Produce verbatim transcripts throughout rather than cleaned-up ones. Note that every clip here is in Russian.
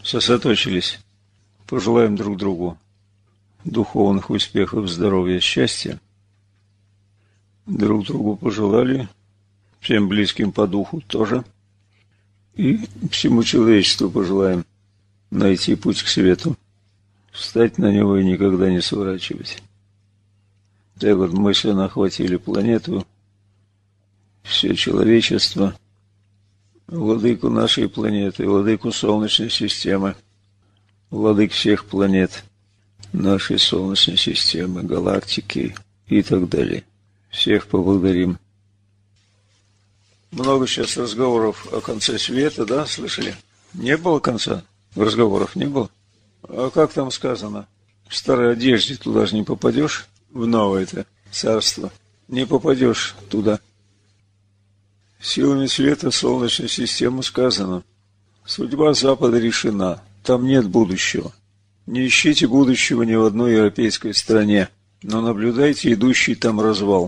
сосредоточились. Пожелаем друг другу духовных успехов, здоровья, счастья. Друг другу пожелали, всем близким по духу тоже. И всему человечеству пожелаем найти путь к свету, встать на него и никогда не сворачивать. Так вот мысленно охватили планету, все человечество, владыку нашей планеты, владыку Солнечной системы, владык всех планет нашей Солнечной системы, галактики и так далее. Всех поблагодарим. Много сейчас разговоров о конце света, да, слышали? Не было конца? Разговоров не было? А как там сказано? В старой одежде туда же не попадешь, в новое-то царство. Не попадешь туда. Силами света Солнечной системы сказано: судьба Запада решена, там нет будущего. Не ищите будущего ни в одной европейской стране, но наблюдайте идущий там развал.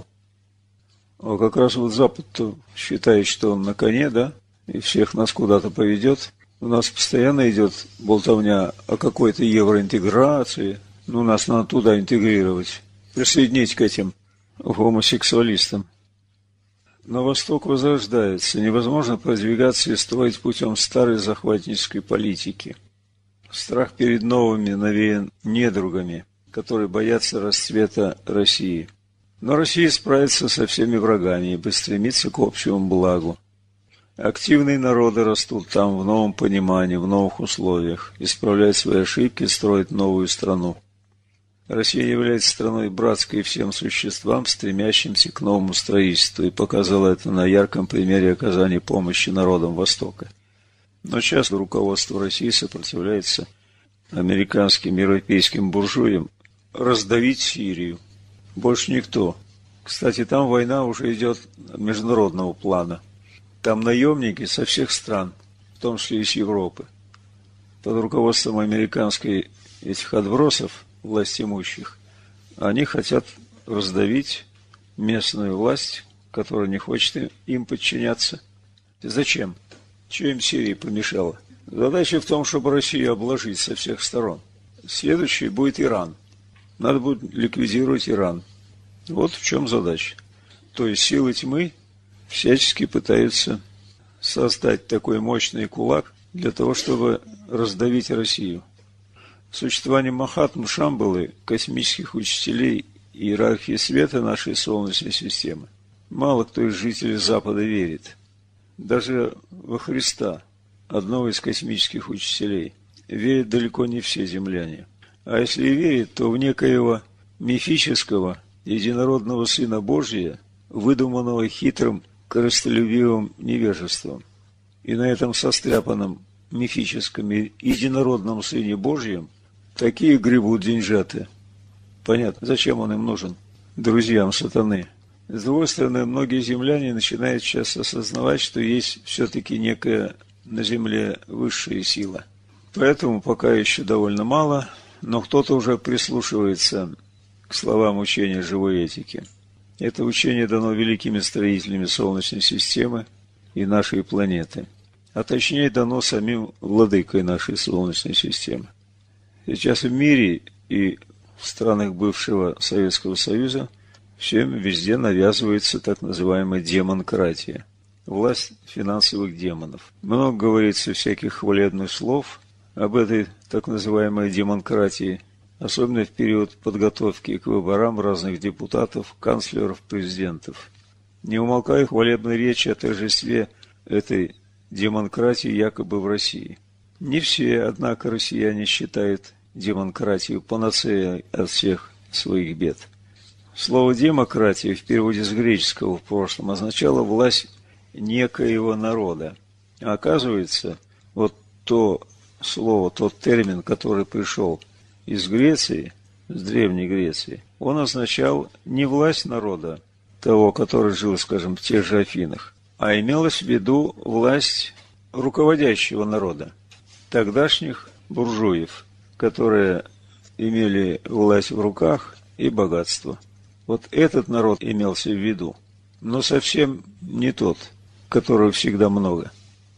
А как раз вот Запад-то считает, что он на коне, да, и всех нас куда-то поведет. У нас постоянно идет болтовня о какой-то евроинтеграции. Ну, нас надо туда интегрировать, присоединить к этим гомосексуалистам. Но Восток возрождается. Невозможно продвигаться и строить путем старой захватнической политики. Страх перед новыми навеян недругами, которые боятся расцвета России. Но Россия справится со всеми врагами, ибо стремится к общему благу. Активные народы растут там в новом понимании, в новых условиях, исправляют свои ошибки, строят новую страну. Россия является страной братской всем существам, стремящимся к новому строительству, и показала это на ярком примере оказания помощи народам Востока. Но сейчас руководство России сопротивляется американским и европейским буржуям раздавить Сирию. Больше никто. Кстати, там война уже идет международного плана. Там наемники со всех стран, в том числе и с Европы. Под руководством американской этих отбросов, власть имущих, они хотят раздавить местную власть, которая не хочет им подчиняться. И зачем? Чего им Сирия помешала? Задача в том, чтобы Россию обложить со всех сторон. Следующий будет Иран. Надо будет ликвидировать Иран. Вот в чем задача. То есть силы тьмы всячески пытаются создать такой мощный кулак для того, чтобы раздавить Россию. Существование Махатмы, Шамбалы, космических учителей и иерархии света нашей Солнечной системы мало кто из жителей Запада верит. Даже во Христа, одного из космических учителей, верят далеко не все земляне. А если и верят, то в некоего мифического единородного Сына Божия, выдуманного хитрым корыстолюбивым невежеством. И на этом состряпанном мифическом единородном Сыне Божьем такие гребут деньжаты. Понятно, зачем он им нужен, друзьям сатаны. С другой стороны, многие земляне начинают сейчас осознавать, что есть все-таки некая на земле высшая сила. Поэтому пока еще довольно мало, но кто-то уже прислушивается к словам учения живой этики. Это учение дано великими строителями Солнечной системы и нашей планеты, а точнее дано самим владыкой нашей Солнечной системы. Сейчас в мире и в странах бывшего Советского Союза всем везде навязывается так называемая демонкратия, власть финансовых демонов. Много говорится всяких хвалебных слов об этой так называемой демонкратии, особенно в период подготовки к выборам разных депутатов, канцлеров, президентов. Не умолкая хвалебной речи о торжестве этой демонкратии якобы в России. Не все, однако, россияне считают демонкратию панацеей от всех своих бед. Слово «демократия» в переводе с греческого в прошлом означало власть некоего народа. А оказывается, вот то слово, тот термин, который пришел из Греции, с Древней Греции, он означал не власть народа, того, который жил, скажем, в тех же Афинах, а имелось в виду власть руководящего народа, тогдашних буржуев, которые имели власть в руках и богатство. Вот этот народ имелся в виду, но совсем не тот, которого всегда много.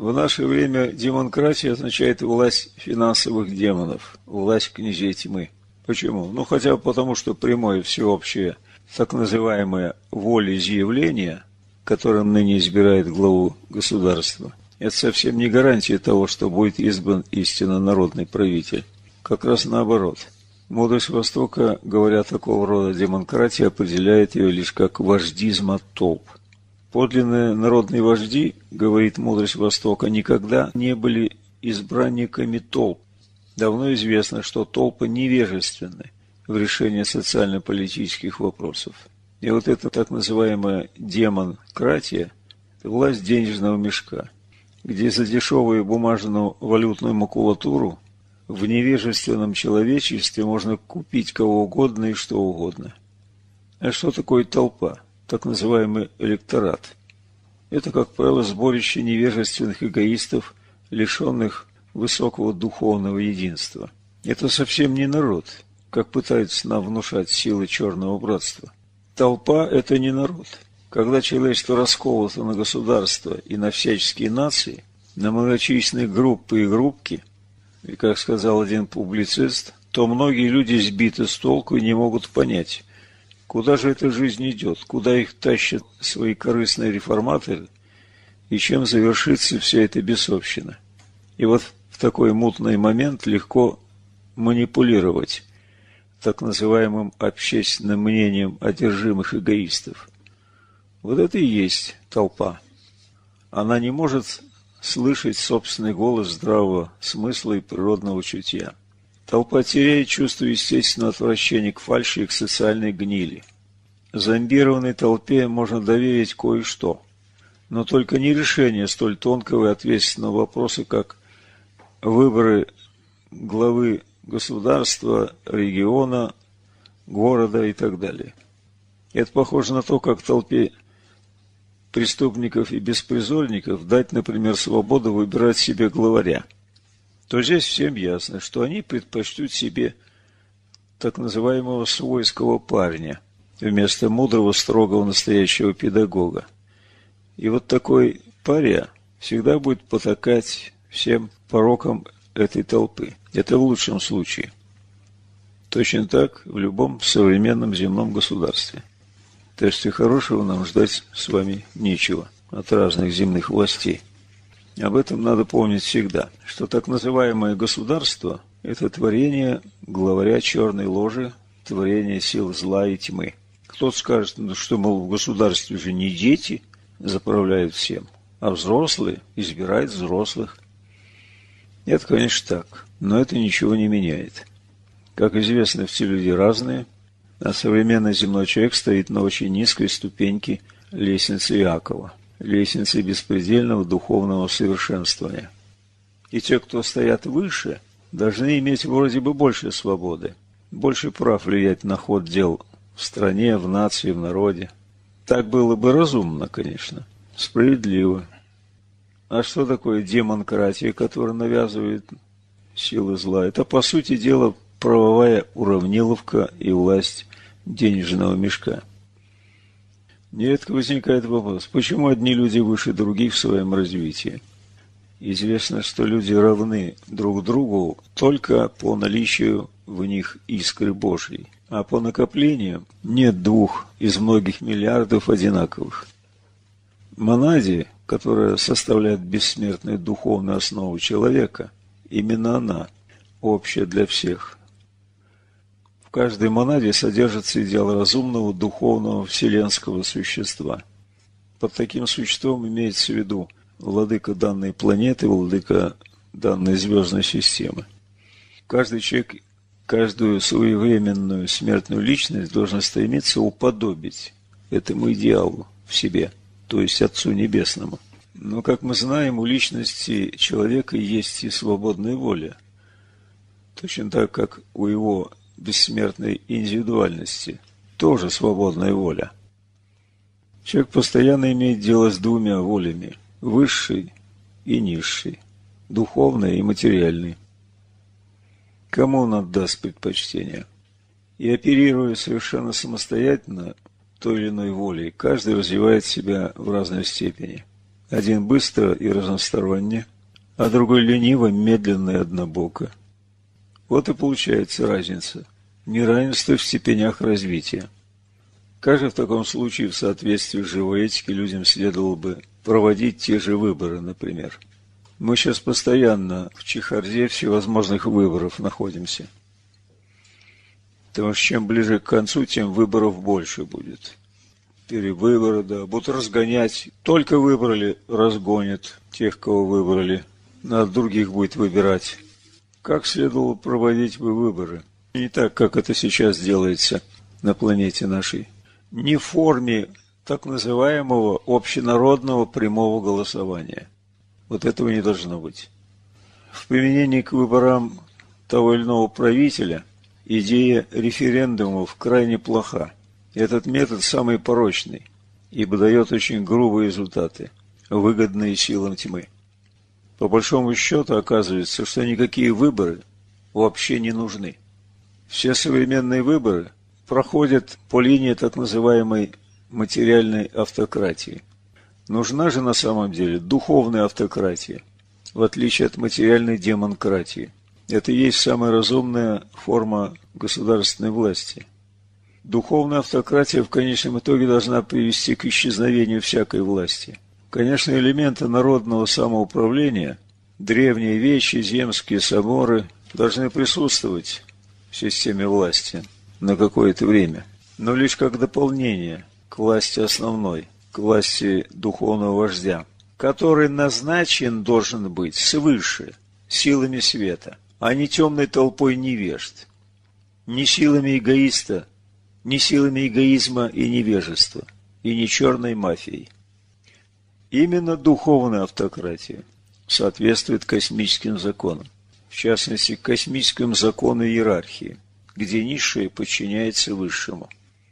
В наше время демонкратия означает власть финансовых демонов, власть князей тьмы. Почему? Ну, хотя бы потому, что прямое всеобщее так называемое волеизъявление, которым ныне избирает главу государства, это совсем не гарантия того, что будет избран истинно народный правитель. Как раз наоборот. Мудрость Востока, говоря такого рода демократии, определяет ее лишь как вождизм от толп. Подлинные народные вожди, говорит мудрость Востока, никогда не были избранниками толп. Давно известно, что толпы невежественны в решении социально-политических вопросов. И вот эта так называемая демократия – власть денежного мешка, где за дешевую бумажную валютную макулатуру в невежественном человечестве можно купить кого угодно и что угодно. А что такое толпа? Так называемый электорат. Это, как правило, сборище невежественных эгоистов, лишенных высокого духовного единства. Это совсем не народ, как пытаются нам внушать силы черного братства. Толпа – это не народ. Когда человечество расколото на государства и на всяческие нации, на многочисленные группы и группки, и, как сказал один публицист, то многие люди сбиты с толку и не могут понять, куда же эта жизнь идет, куда их тащат свои корыстные реформаторы, и чем завершится вся эта бесовщина. И вот в такой мутный момент легко манипулировать так называемым общественным мнением одержимых эгоистов. Вот это и есть толпа. Она не может слышать собственный голос здравого смысла и природного чутья. Толпа теряет чувство естественного отвращения к фальши и к социальной гнили. Зомбированной толпе можно доверить кое-что, но только не решение столь тонкого и ответственного вопроса, как выборы главы государства, региона, города и так далее. Это похоже на то, как толпе преступников и беспризорников дать, например, свободу выбирать себе главаря. То здесь всем ясно, что они предпочтут себе так называемого свойского парня вместо мудрого, строгого, настоящего педагога. И вот такой паря всегда будет потакать всем порокам этой толпы. Это в лучшем случае. Точно так в любом современном земном государстве. Так что хорошего нам ждать с вами нечего от разных земных властей. Об этом надо помнить всегда, что так называемое государство – это творение главаря черной ложи, творение сил зла и тьмы. Кто-то скажет, ну, что, мол, в государстве же не дети заправляют всем, а взрослые избирают взрослых. Это, конечно, так, но это ничего не меняет. Как известно, все люди разные, а современный земной человек стоит на очень низкой ступеньке лестницы Иакова, лестницы беспредельного духовного совершенствования. И те, кто стоят выше, должны иметь вроде бы больше свободы, больше прав влиять на ход дел в стране, в нации, в народе. Так было бы разумно, конечно, справедливо. А что такое демократия, которая навязывает силы зла? Это, по сути дела, правовая уравниловка и власть денежного мешка. Нередко возникает вопрос, почему одни люди выше других в своем развитии? Известно, что люди равны друг другу только по наличию в них искры Божьей, а по накоплению нет двух из многих миллиардов одинаковых. Монаде, которая составляет бессмертную духовную основу человека, именно она общая для всех. В каждой монаде содержится идеал разумного, духовного, вселенского существа. Под таким существом имеется в виду владыка данной планеты, владыка данной звездной системы. Каждый человек, каждую своевременную смертную личность должен стремиться уподобить этому идеалу в себе, то есть Отцу Небесному. Но, как мы знаем, у личности человека есть и свободная воля, точно так, как у его бессмертной индивидуальности тоже свободная воля. Человек постоянно имеет дело с двумя волями – высшей и низшей, духовной и материальной. Кому он отдаст предпочтение? И оперируя совершенно самостоятельно той или иной волей, каждый развивает себя в разной степени. Один быстро и разносторонне, а другой лениво, медленно и однобоко. Вот и получается разница. Неравенство в степенях развития. Как же в таком случае в соответствии с живой этикой людям следовало бы проводить те же выборы, например? Мы сейчас постоянно в чехарде всевозможных выборов находимся. Потому что чем ближе к концу, тем выборов больше будет. Перевыборы, да, будут разгонять. Только выбрали, разгонят тех, кого выбрали. Надо других будет выбирать. Как следовало проводить бы выборы? Не так, как это сейчас делается на планете нашей. Не в форме так называемого общенародного прямого голосования. Вот этого не должно быть. В применении к выборам того или иного правителя идея референдумов крайне плоха. Этот метод самый порочный, ибо дает очень грубые результаты, выгодные силам тьмы. По большому счету оказывается, что никакие выборы вообще не нужны. Все современные выборы проходят по линии так называемой материальной автократии. Нужна же на самом деле духовная автократия, в отличие от материальной демонкратии. Это и есть самая разумная форма государственной власти. Духовная автократия в конечном итоге должна привести к исчезновению всякой власти. Конечно, элементы народного самоуправления, древние вещи, земские соборы должны присутствовать в системе власти на какое-то время, но лишь как дополнение к власти основной, к власти духовного вождя, который назначен должен быть свыше, силами света, а не темной толпой невежд, не силами эгоиста, не силами эгоизма и невежества, и не черной мафией. Именно духовная автократия соответствует космическим законам, в частности, космическому закону иерархии, где низшее подчиняется высшему.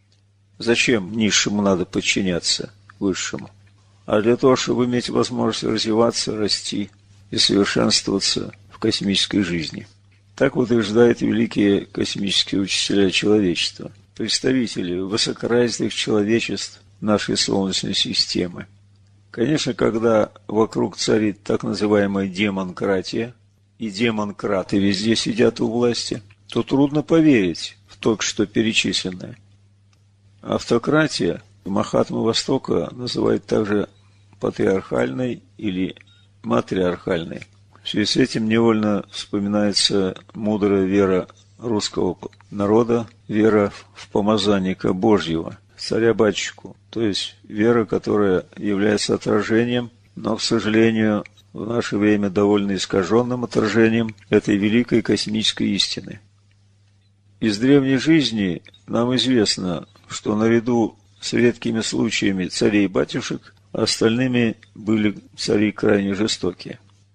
Зачем низшему надо подчиняться высшему? А для того, чтобы иметь возможность развиваться, расти и совершенствоваться в космической жизни. Так утверждают великие космические учителя человечества, представители высокоразвитых человечеств нашей Солнечной системы. Конечно, когда вокруг царит так называемая демонкратия, и демонкраты везде сидят у власти, то трудно поверить в только что перечисленное. Автократия Махатма Востока называют также патриархальной или матриархальной. В связи с этим невольно вспоминается мудрая вера русского народа, вера в помазанника Божьего, царя-батюшку, то есть вера, которая является отражением, но, к сожалению, в наше время довольно искаженным отражением этой великой космической истины. Из древней жизни нам известно, что наряду с редкими случаями царей-батюшек остальными были цари крайне жестокие.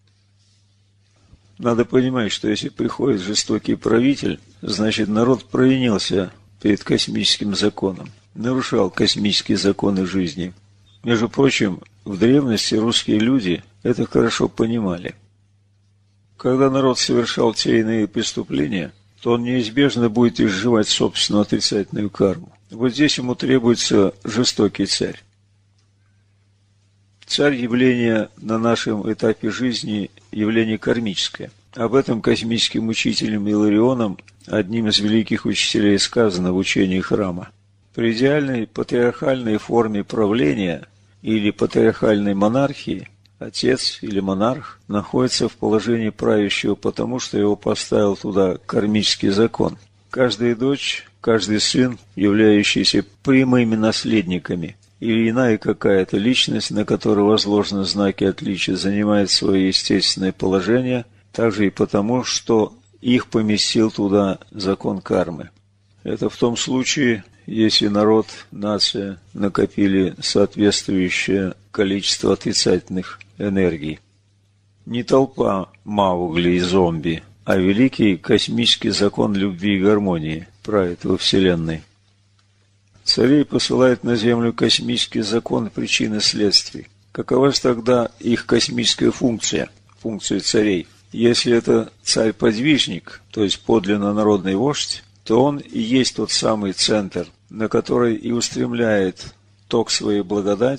Надо понимать, что если приходит жестокий правитель, значит народ провинился перед космическим законом, нарушал космические законы жизни. Между прочим, в древности русские люди это хорошо понимали. Когда народ совершал те иные преступления, то он неизбежно будет изживать собственную отрицательную карму. Вот здесь ему требуется жестокий царь. Царь – явление на нашем этапе жизни, явление кармическое. Об этом космическим учителем Иларионом, одним из великих учителей, сказано в учении храма. При идеальной патриархальной форме правления или патриархальной монархии отец или монарх находится в положении правящего, потому что его поставил туда кармический закон. Каждая дочь, каждый сын, являющийся прямыми наследниками, или иная какая-то личность, на которую возложены знаки отличия, занимает свое естественное положение, также и потому, что их поместил туда закон кармы. Это в том случае, если народ, нация накопили соответствующее количество отрицательных энергий. Не толпа Маугли и зомби, а великий космический закон любви и гармонии правит во Вселенной. Царей посылает на Землю космический закон причин и следствий. Какова же тогда их космическая функция, функция царей? Если это царь-подвижник, то есть подлинно народный вождь, то он и есть тот самый центр, на который и устремляет ток своей благодати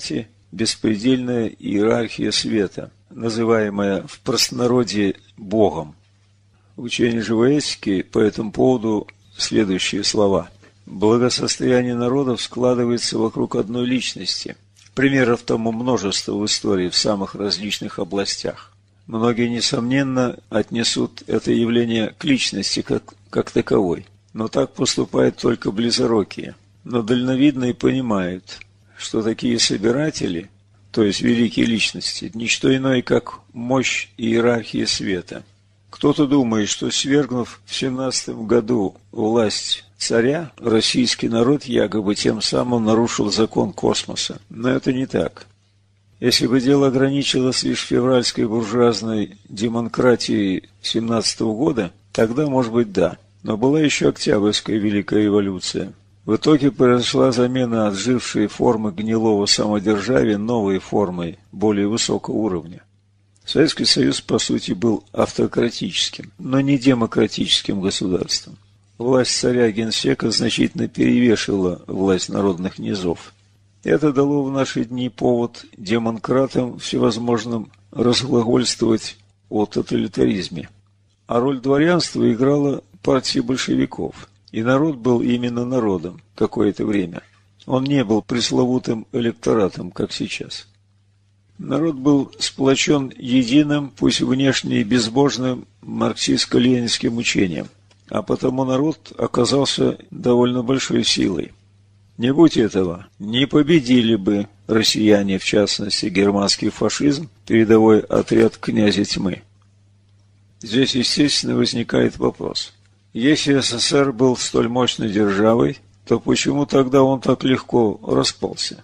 беспредельная иерархия света, называемая в простонародье Богом. В учении живой этики по этому поводу следующие слова. Благосостояние народов складывается вокруг одной личности. Примеров тому множество в истории в самых различных областях. Многие, несомненно, отнесут это явление к личности как, как таковой. Но так поступают только близорукие. Но дальновидные понимают, что такие собиратели, то есть великие личности, ничто иное, как мощь иерархии света. Кто-то думает, что, свергнув в семнадцатом году власть царя, российский народ якобы тем самым нарушил закон космоса. Но это не так. Если бы дело ограничилось лишь февральской буржуазной демократией семнадцатого года, тогда, может быть, да. Но была еще Октябрьская Великая революция. В итоге произошла замена отжившей формы гнилого самодержавия новой формой, более высокого уровня. Советский Союз, по сути, был автократическим, но не демократическим государством. Власть царя-генсека значительно перевешивала власть народных низов. Это дало в наши дни повод демократам всевозможным разглагольствовать о тоталитаризме. А роль дворянства играла партия большевиков, и народ был именно народом какое-то время. Он не был пресловутым электоратом, как сейчас. Народ был сплочен единым, пусть внешне и безбожным, марксистско-ленинским учением, а потому народ оказался довольно большой силой. Не будь этого, не победили бы россияне, в частности германский фашизм, передовой отряд князя тьмы. Здесь, естественно, возникает вопрос. Если СССР был столь мощной державой, то почему тогда он так легко распался?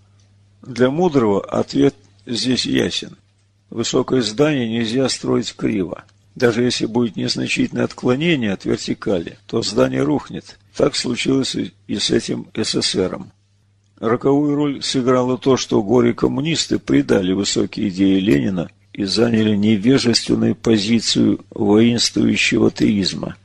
Для мудрого ответ здесь ясен. Высокое здание нельзя строить криво. Даже если будет незначительное отклонение от вертикали, то здание рухнет. Так случилось и с этим СССРом. Роковую роль сыграло то, что горе-коммунисты предали высокие идеи Ленина и заняли невежественную позицию воинствующего теизма.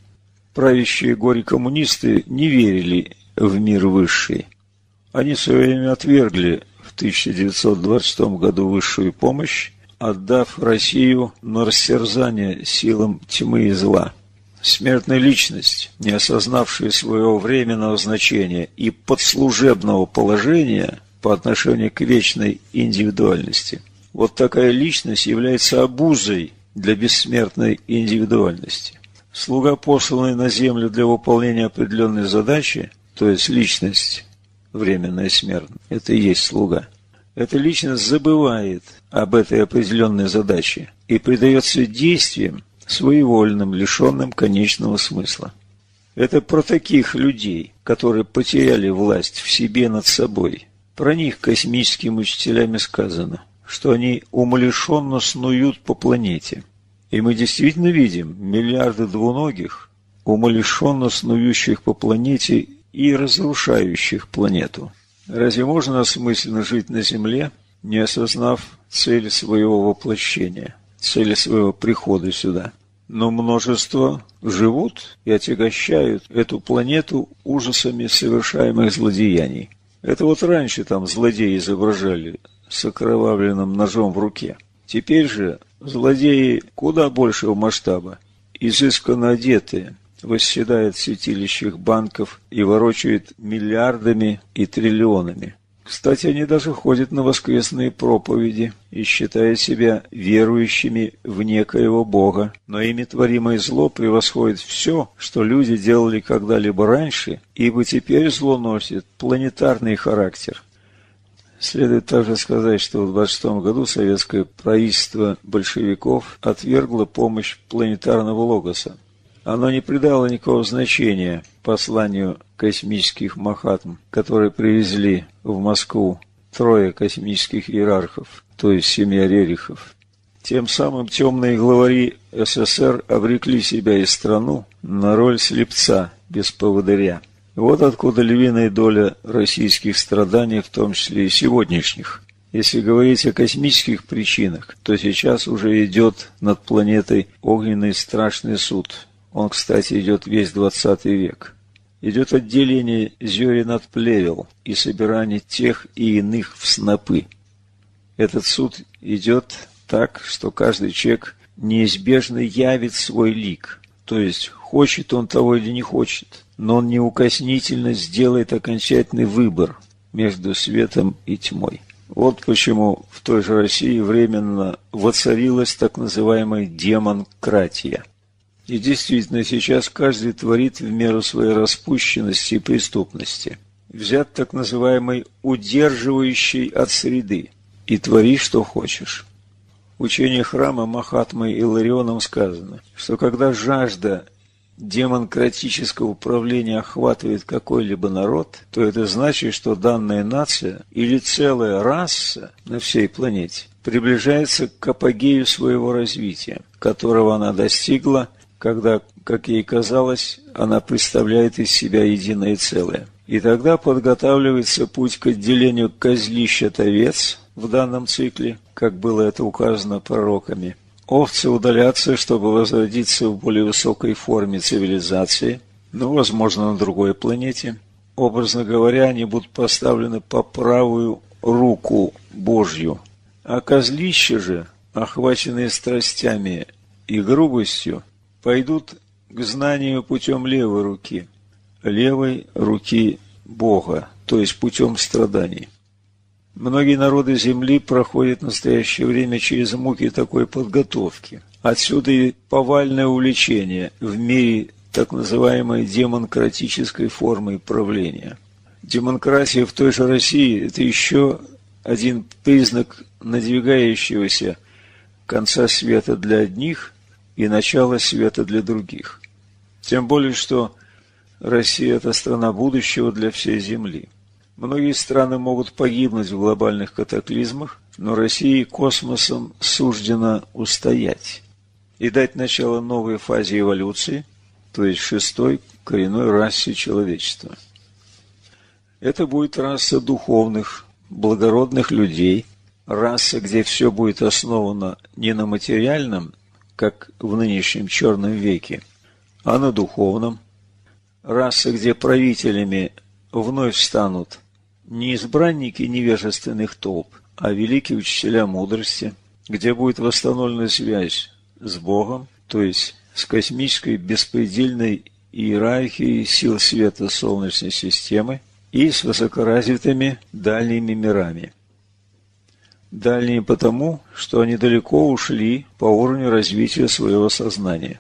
Правящие горе-коммунисты не верили в мир высший. Они в свое время отвергли в тысяча девятьсот двадцать шестом году высшую помощь, отдав Россию на растерзание силам тьмы и зла. Смертная личность, не осознавшая своего временного значения и подслужебного положения по отношению к вечной индивидуальности. Вот такая личность является обузой для бессмертной индивидуальности. Слуга, посланный на землю для выполнения определенной задачи, то есть личность, временная смерть, это и есть слуга. Эта личность забывает об этой определенной задаче и предается действиям своевольным, лишенным конечного смысла. Это про таких людей, которые потеряли власть в себе над собой. Про них космическими учителями сказано, что они умалишенно снуют по планете. И мы действительно видим миллиарды двуногих, умалишенно снующих по планете и разрушающих планету. Разве можно осмысленно жить на Земле, не осознав цели своего воплощения, цели своего прихода сюда? Но множество живут и отягощают эту планету ужасами совершаемых злодеяний. Это вот раньше там злодеи изображали с окровавленным ножом в руке. Теперь же злодеи куда большего масштаба, изысканно одетые, восседают в святилищах банков и ворочают миллиардами и триллионами. Кстати, они даже ходят на воскресные проповеди и считают себя верующими в некоего Бога. Но ими творимое зло превосходит все, что люди делали когда-либо раньше, ибо теперь зло носит планетарный характер. Следует также сказать, что в двадцать шестом году советское правительство большевиков отвергло помощь планетарного логоса. Оно не придало никакого значения посланию космических махатм, которые привезли в Москву трое космических иерархов, то есть семья Рерихов. Тем самым темные главари СССР обрекли себя и страну на роль слепца без поводыря. Вот откуда львиная доля российских страданий, в том числе и сегодняшних. Если говорить о космических причинах, то сейчас уже идет над планетой огненный страшный суд. Он, кстати, идет весь двадцатый век. идет отделение зерен от плевел и собирание тех и иных в снопы. Этот суд идет так, что каждый человек неизбежно явит свой лик, то есть хочет он того или не хочет, но он неукоснительно сделает окончательный выбор между светом и тьмой. Вот почему в той же России временно воцарилась так называемая демонкратия. И действительно, сейчас каждый творит в меру своей распущенности и преступности. Взят так называемый удерживающий от среды и твори, что хочешь. В учении храма Махатмой Иларионом сказано, что когда жажда демократического управления охватывает какой-либо народ, то это значит, что данная нация или целая раса на всей планете приближается к апогею своего развития, которого она достигла, когда, как ей казалось, она представляет из себя единое целое. И тогда подготавливается путь к отделению козлищ от овец в данном цикле, как было это указано пророками. Овцы удалятся, чтобы возродиться в более высокой форме цивилизации, но, возможно, на другой планете. Образно говоря, они будут поставлены по правую руку Божью. А козлища же, охваченные страстями и грубостью, пойдут к знанию путем левой руки, левой руки Бога, то есть путем страданий. Многие народы Земли проходят в настоящее время через муки такой подготовки. Отсюда и повальное увлечение в мире так называемой демократической формой правления. Демократия в той же России – это еще один признак надвигающегося конца света для одних и начала света для других. Тем более, что Россия – это страна будущего для всей Земли. Многие страны могут погибнуть в глобальных катаклизмах, но России космосом суждено устоять и дать начало новой фазе эволюции, то есть шестой коренной расе человечества. Это будет раса духовных, благородных людей, раса, где все будет основано не на материальном, как в нынешнем черном веке, а на духовном. Раса, где правителями вновь станут не избранники невежественных толп, а великие учителя мудрости, где будет восстановлена связь с Богом, то есть с космической беспредельной иерархией сил света Солнечной системы и с высокоразвитыми дальними мирами. Дальние потому, что они далеко ушли по уровню развития своего сознания.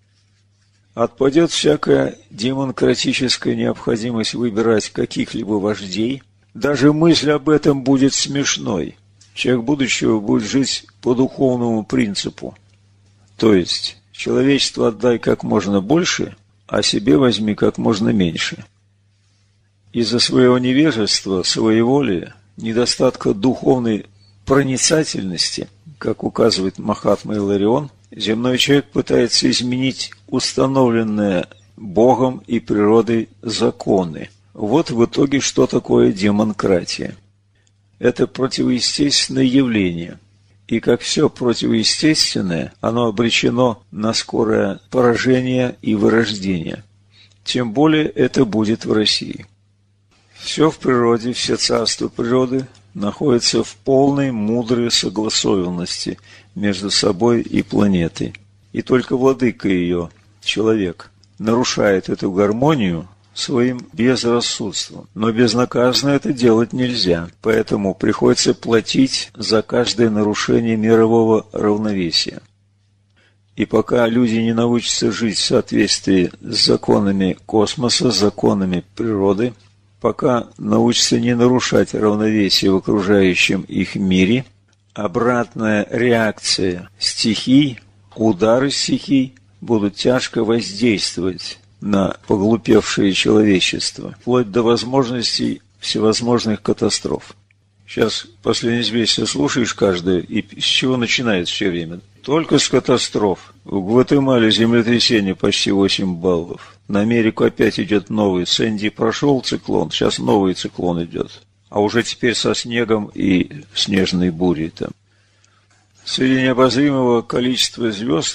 Отпадет всякая демократическая необходимость выбирать каких-либо вождей. Даже мысль об этом будет смешной. Человек будущего будет жить по духовному принципу. То есть, человечеству отдай как можно больше, а себе возьми как можно меньше. Из-за своего невежества, своеволия, недостатка духовной проницательности, как указывает Махатма Иларион, земной человек пытается изменить установленные Богом и природой законы. Вот в итоге что такое демократия. Это противоестественное явление. И как все противоестественное, оно обречено на скорое поражение и вырождение. Тем более это будет в России. Все в природе, все царства природы находятся в полной мудрой согласованности между собой и планетой. И только владыка ее, человек, нарушает эту гармонию своим безрассудством. Но безнаказанно это делать нельзя, поэтому приходится платить за каждое нарушение мирового равновесия. И пока люди не научатся жить в соответствии с законами космоса, законами природы, пока научатся не нарушать равновесие в окружающем их мире, обратная реакция стихий, удары стихий будут тяжко воздействовать на поглупевшее человечество, вплоть до возможностей всевозможных катастроф. Сейчас последнее известие слушаешь каждое, и с чего начинается все время? Только с катастроф. В Гватемале землетрясение почти восемь баллов. На Америку опять идет новый. Сэнди прошел циклон, сейчас новый циклон идет. А уже теперь со снегом и снежной бурей там. Среди необозримого количества звезд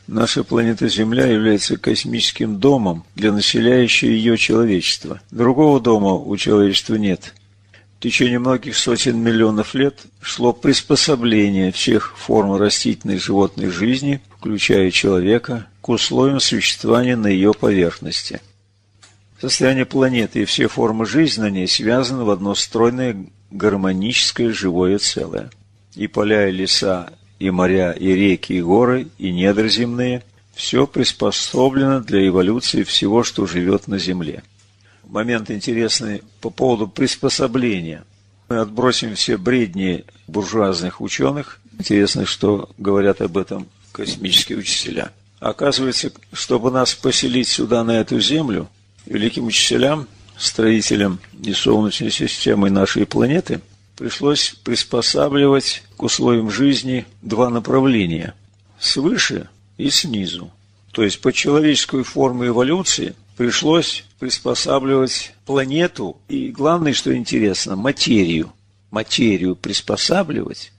Наша планета Земля является космическим домом для населяющего ее человечества. Другого дома у человечества нет. В течение многих сотен миллионов лет шло приспособление всех форм растительной и животной жизни, включая человека, к условиям существования на ее поверхности. Состояние планеты и все формы жизни на ней связаны в одно стройное гармоническое живое целое. И поля, и леса, и моря, и реки, и горы, и недра земные – все приспособлено для эволюции всего, что живет на Земле. Момент интересный по поводу приспособления. Мы отбросим все бредни буржуазных ученых. Интересно, что говорят об этом космические учителя. Оказывается, чтобы нас поселить сюда, на эту Землю, великим учителям, строителям и Солнечной системы нашей планеты, пришлось приспосабливать к условиям жизни два направления – свыше и снизу. То есть по человеческой форме эволюции пришлось приспосабливать планету и, главное, что интересно, материю. Материю приспосабливать.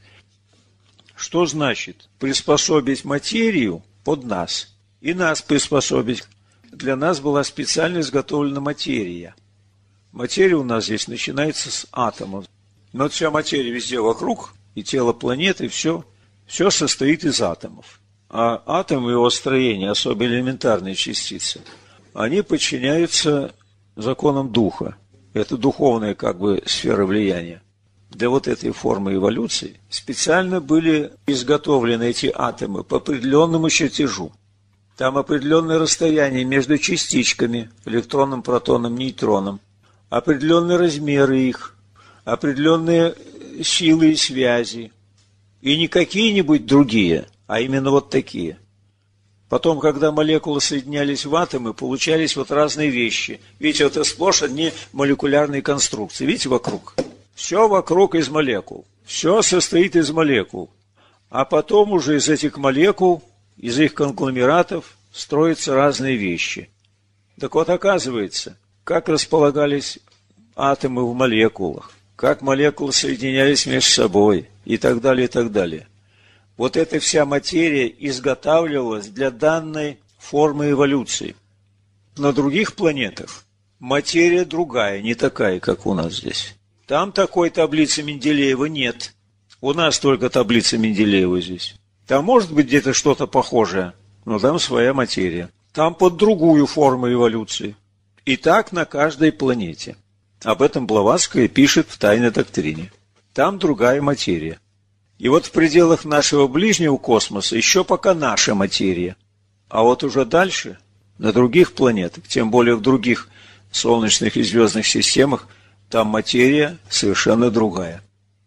Что значит приспособить материю под нас и нас приспособить? Для нас была специально изготовлена материя. Материя у нас здесь начинается с атомов. Но вся материя везде вокруг, и тело планеты, все, все состоит из атомов. А атом и его строение, особенно элементарные частицы, они подчиняются законам духа. Это духовная как бы сфера влияния. Для вот этой формы эволюции специально были изготовлены эти атомы по определенному чертежу. Там определенное расстояние между частичками, электроном, протоном, нейтроном, определенные размеры их, определенные силы и связи. И не какие-нибудь другие, а именно вот такие. Потом, когда молекулы соединялись в атомы, получались вот разные вещи. Видите, это сплошь одни молекулярные конструкции. Видите, вокруг? Все вокруг из молекул. Все состоит из молекул. А потом уже из этих молекул, из их конгломератов строятся разные вещи. Так вот, оказывается, как располагались атомы в молекулах, как молекулы соединялись между собой и так далее, и так далее. Вот эта вся материя изготавливалась для данной формы эволюции. На других планетах материя другая, не такая, как у нас здесь. Там такой таблицы Менделеева нет. У нас только таблица Менделеева здесь. Там может быть где-то что-то похожее, но там своя материя. Там под другую форму эволюции. И так на каждой планете. Об этом Блаватская пишет в «Тайной доктрине». Там другая материя. И вот в пределах нашего ближнего космоса еще пока наша материя. А вот уже дальше, на других планетах, тем более в других солнечных и звездных системах, там материя совершенно другая.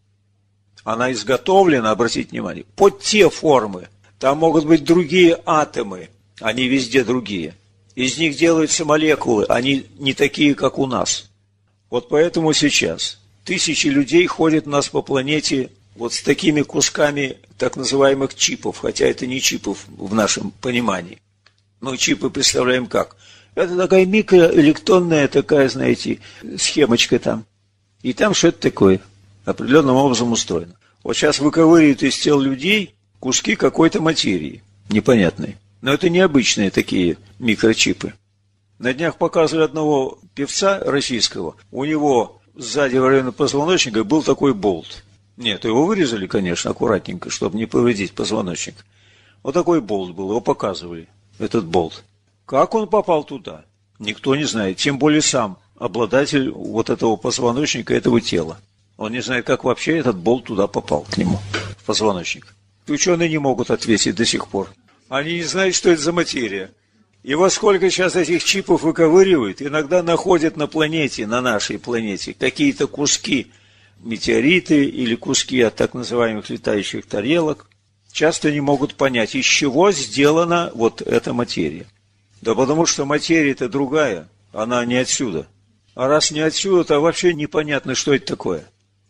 Она изготовлена, обратите внимание, под те формы. Там могут быть другие атомы, они везде другие. Из них делаются молекулы, они не такие, как у нас. Вот поэтому сейчас тысячи людей ходят у нас по планете вот с такими кусками так называемых чипов, хотя это не чипов в нашем понимании. Но чипы представляем как? Это такая микроэлектронная такая, знаете, схемочка там. И там что-то такое, определенным образом устроено. Вот сейчас выковыривают из тел людей куски какой-то материи, непонятной. Но это необычные такие микрочипы. На днях показывали одного певца российского. У него сзади в районе позвоночника был такой болт. Нет, его вырезали, конечно, аккуратненько, чтобы не повредить позвоночник. Вот такой болт был, его показывали, этот болт. Как он попал туда, никто не знает. Тем более сам обладатель вот этого позвоночника, этого тела. Он не знает, как вообще этот болт туда попал, к нему, в позвоночник. И ученые не могут ответить до сих пор. Они не знают, что это за материя. И вот сколько сейчас этих чипов выковыривают, иногда находят на планете, на нашей планете, какие-то куски, метеориты или куски от так называемых летающих тарелок, часто не могут понять, из чего сделана вот эта материя. Да потому что материя-то другая, она не отсюда. А раз не отсюда, то вообще непонятно, что это такое.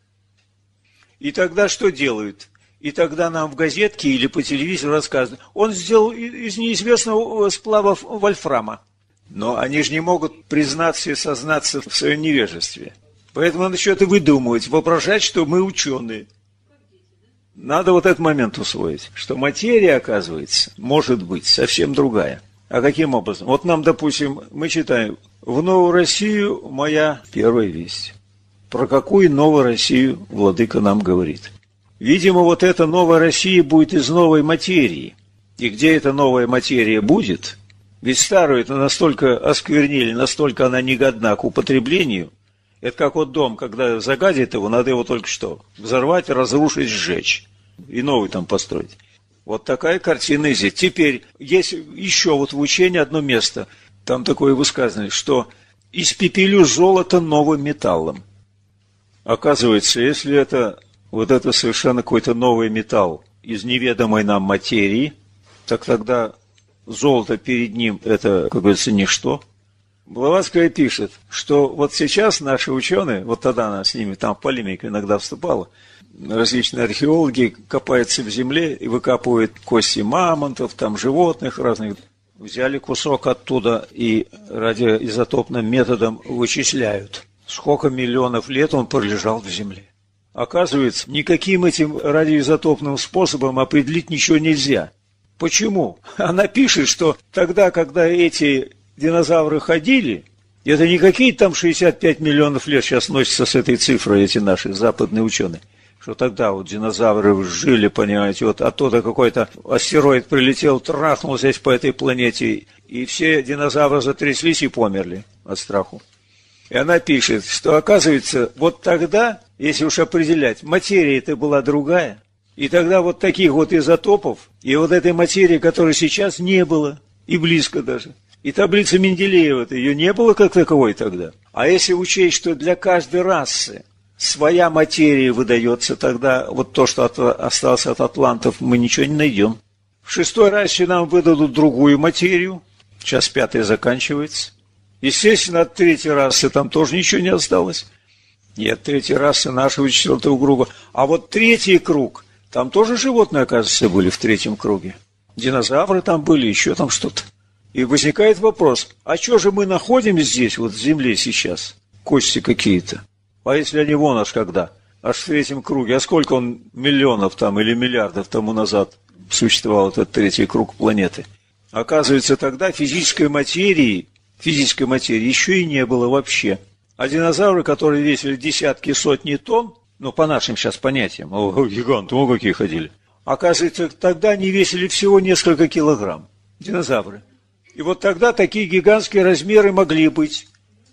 И тогда что делают? И тогда нам в газетке или по телевизору рассказывают, он сделал из неизвестного сплава вольфрама. Но они же не могут признаться и сознаться в своем невежестве. Поэтому надо что-то выдумывать, воображать, что мы ученые. Надо вот этот момент усвоить, что материя, оказывается, может быть совсем другая. А каким образом? Вот нам, допустим, мы читаем: «В Новую Россию моя первая весть». Про какую Новую Россию Владыка нам говорит? Видимо, вот эта новая Россия будет из новой материи. И где эта новая материя будет? Ведь старую это настолько осквернили, настолько она негодна к употреблению. Это как вот дом, когда загадит его, надо его только что взорвать, разрушить, сжечь. И новый там построить. Вот такая картина и здесь. Теперь есть еще вот в учении одно место. Там такое высказывание, что испепелю золото новым металлом. Оказывается, если это вот это совершенно какой-то новый металл из неведомой нам материи, так тогда золото перед ним это, как говорится, ничто. Блаватская пишет, что вот сейчас наши ученые, вот тогда она с ними там в полемику иногда вступала, различные археологи копаются в земле и выкапывают кости мамонтов, там животных разных. Взяли кусок оттуда и радиоизотопным методом вычисляют, сколько миллионов лет он пролежал в земле. Оказывается, никаким этим радиоизотопным способом определить ничего нельзя. Почему? Она пишет, что тогда, когда эти динозавры ходили, это не какие-то там шестьдесят пять миллионов лет сейчас носятся с этой цифрой эти наши западные ученые, что тогда вот динозавры жили, понимаете, вот оттуда какой-то астероид прилетел, трахнул здесь по этой планете, и все динозавры затряслись и померли от страху. И она пишет, что оказывается, вот тогда, если уж определять, материя-то была другая, и тогда вот таких вот изотопов, и вот этой материи, которой сейчас не было, и близко даже. И таблица Менделеева-то ее не было как таковой тогда. А если учесть, что для каждой расы своя материя выдается, тогда вот то, что от, осталось от атлантов, мы ничего не найдем. В шестой расе нам выдадут другую материю, сейчас пятая заканчивается. Естественно, от третьей расы там тоже ничего не осталось. И от третьей расы нашего четвертого круга. А вот третий круг, там тоже животные, оказывается, были в третьем круге. Динозавры там были, еще там что-то. И возникает вопрос, а что же мы находим здесь, вот в земле сейчас? Кости какие-то. А если они вон аж когда? Аж в третьем круге. А сколько он миллионов там или миллиардов тому назад существовал этот третий круг планеты? Оказывается, тогда физической материи, физической материи еще и не было вообще. А динозавры, которые весили десятки, сотни тонн, ну, по нашим сейчас понятиям, о, гиганты, о, какие ходили. Оказывается, тогда они весили всего несколько килограмм. Динозавры. И вот тогда такие гигантские размеры могли быть.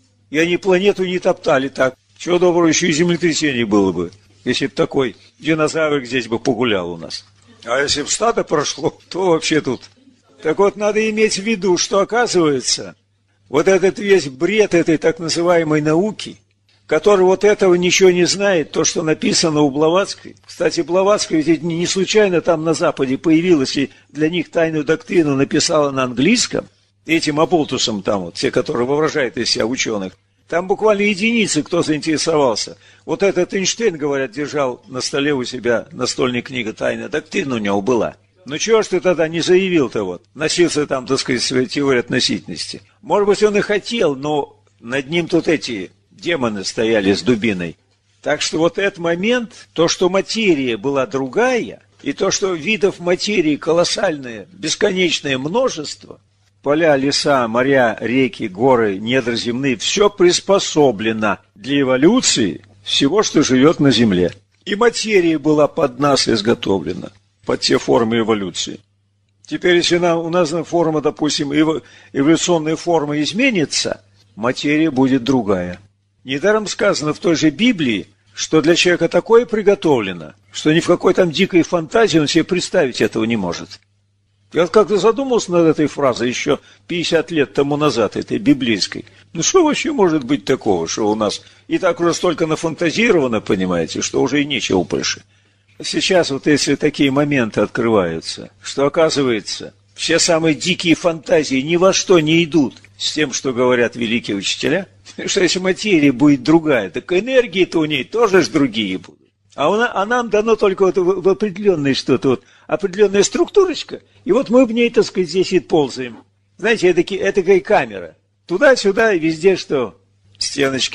И они планету не топтали так. Чего доброго, еще и землетрясение было бы, если бы такой динозавр здесь бы погулял у нас. А если бы стадо прошло, то вообще тут. Так вот, надо иметь в виду, что оказывается, вот этот весь бред этой так называемой науки, который вот этого ничего не знает, то, что написано у Блаватской. Кстати, Блаватская ведь не случайно там на Западе появилась, и для них тайную доктрину написала на английском, этим оболтусом там вот, те, которые воображают из себя ученых. Там буквально единицы, кто заинтересовался. Вот этот Эйнштейн, говорят, держал на столе у себя настольная книга «Тайная доктрина» у него была. Ну чего ж ты тогда не заявил-то вот? Носился там, так сказать, своей теорией относительности. Может быть, он и хотел, но над ним тут эти демоны стояли с дубиной. Так что вот этот момент, то, что материя была другая, и то, что видов материи колоссальное, бесконечное множество, поля, леса, моря, реки, горы, недра земные, все приспособлено для эволюции всего, что живет на Земле. И материя была под нас изготовлена, под те формы эволюции. Теперь, если нам, у нас форма, допустим, эволюционная форма изменится, материя будет другая. Недаром сказано в той же Библии, что для человека такое приготовлено, что ни в какой там дикой фантазии он себе представить этого не может. Я как-то задумался над этой фразой еще пятьдесят лет тому назад, этой библейской. Ну что вообще может быть такого, что у нас и так уже столько нафантазировано, понимаете, что уже и нечего больше. Сейчас вот если такие моменты открываются, что оказывается, все самые дикие фантазии ни во что не идут с тем, что говорят великие учителя, что если материя будет другая, так энергии-то у ней тоже ж другие будут. А, она, а нам дано только вот в, в определенное что-то, вот, определенная структурочка, и вот мы в ней, так сказать, здесь и ползаем. Знаете, это, это такая камера. Туда-сюда и везде что? Стеночки.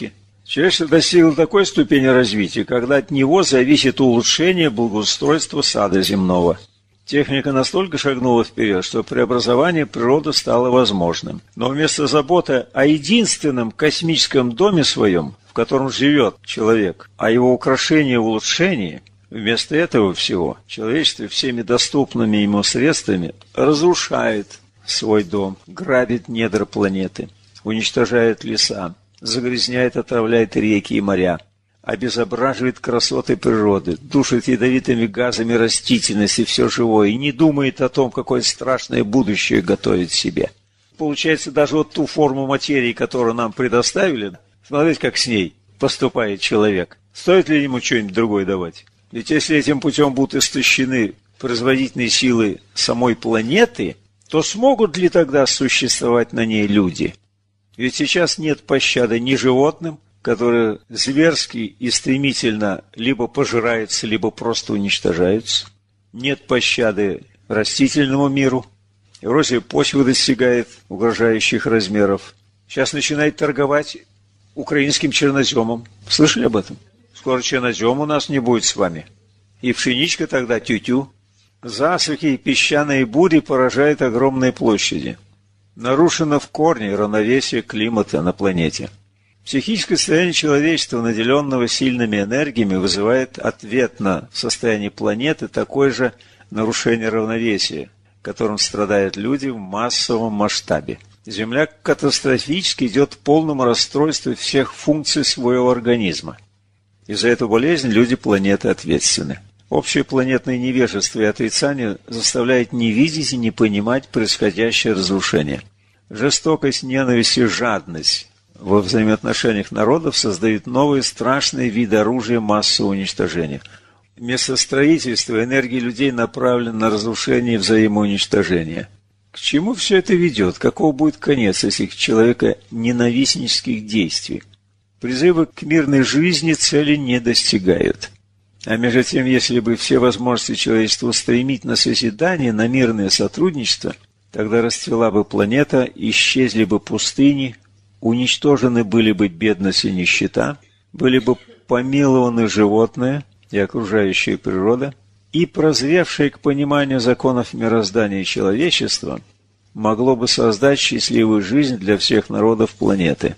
Человечество достигло такой ступени развития, когда от него зависит улучшение благоустройства сада земного. Техника настолько шагнула вперед, что преобразование природы стало возможным. Но вместо заботы о единственном космическом доме своем, в котором живет человек, о его украшении и улучшении, вместо этого всего человечество всеми доступными ему средствами разрушает свой дом, грабит недра планеты, уничтожает леса, загрязняет, отравляет реки и моря, обезображивает красоты природы, душит ядовитыми газами растительность и все живое, и не думает о том, какое страшное будущее готовит себе. Получается, даже вот ту форму материи, которую нам предоставили, смотрите, как с ней поступает человек. Стоит ли ему что-нибудь другое давать? Ведь если этим путем будут истощены производительные силы самой планеты, то смогут ли тогда существовать на ней люди? Ведь сейчас нет пощады ни животным, которые зверски и стремительно либо пожираются, либо просто уничтожаются. Нет пощады растительному миру. Эрозия почвы достигает угрожающих размеров. Сейчас начинает торговать украинским черноземом. Слышали об этом? Скоро чернозем у нас не будет с вами. И пшеничка тогда тю-тю. Засухи и песчаные бури поражают огромные площади. Нарушено в корне равновесие климата на планете. Психическое состояние человечества, наделенного сильными энергиями, вызывает ответно в состоянии планеты такое же нарушение равновесия, которым страдают люди в массовом масштабе. Земля катастрофически идет в полном расстройстве всех функций своего организма. И за эту болезнь люди планеты ответственны. Общее планетное невежество и отрицание заставляет не видеть и не понимать происходящее разрушение. Жестокость, ненависть и жадность во взаимоотношениях народов создают новые страшные виды оружия массового уничтожения. Вместо строительства энергия людей направлена на разрушение и взаимоуничтожение. К чему все это ведет? Каков будет конец этих человеконенавистнических действий? Призывы к мирной жизни цели не достигают. А между тем, если бы все возможности человечества устремить на созидание, на мирное сотрудничество, тогда расцвела бы планета, исчезли бы пустыни, уничтожены были бы бедность и нищета, были бы помилованы животные и окружающая природа, и прозревшее к пониманию законов мироздания человечества могло бы создать счастливую жизнь для всех народов планеты.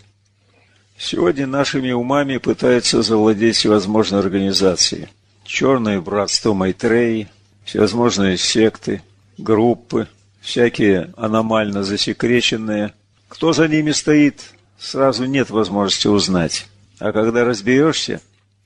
Сегодня нашими умами пытаются завладеть всевозможные организации. Черное братство Майтреи, всевозможные секты, группы, всякие аномально засекреченные. Кто за ними стоит, сразу нет возможности узнать. А когда разберешься,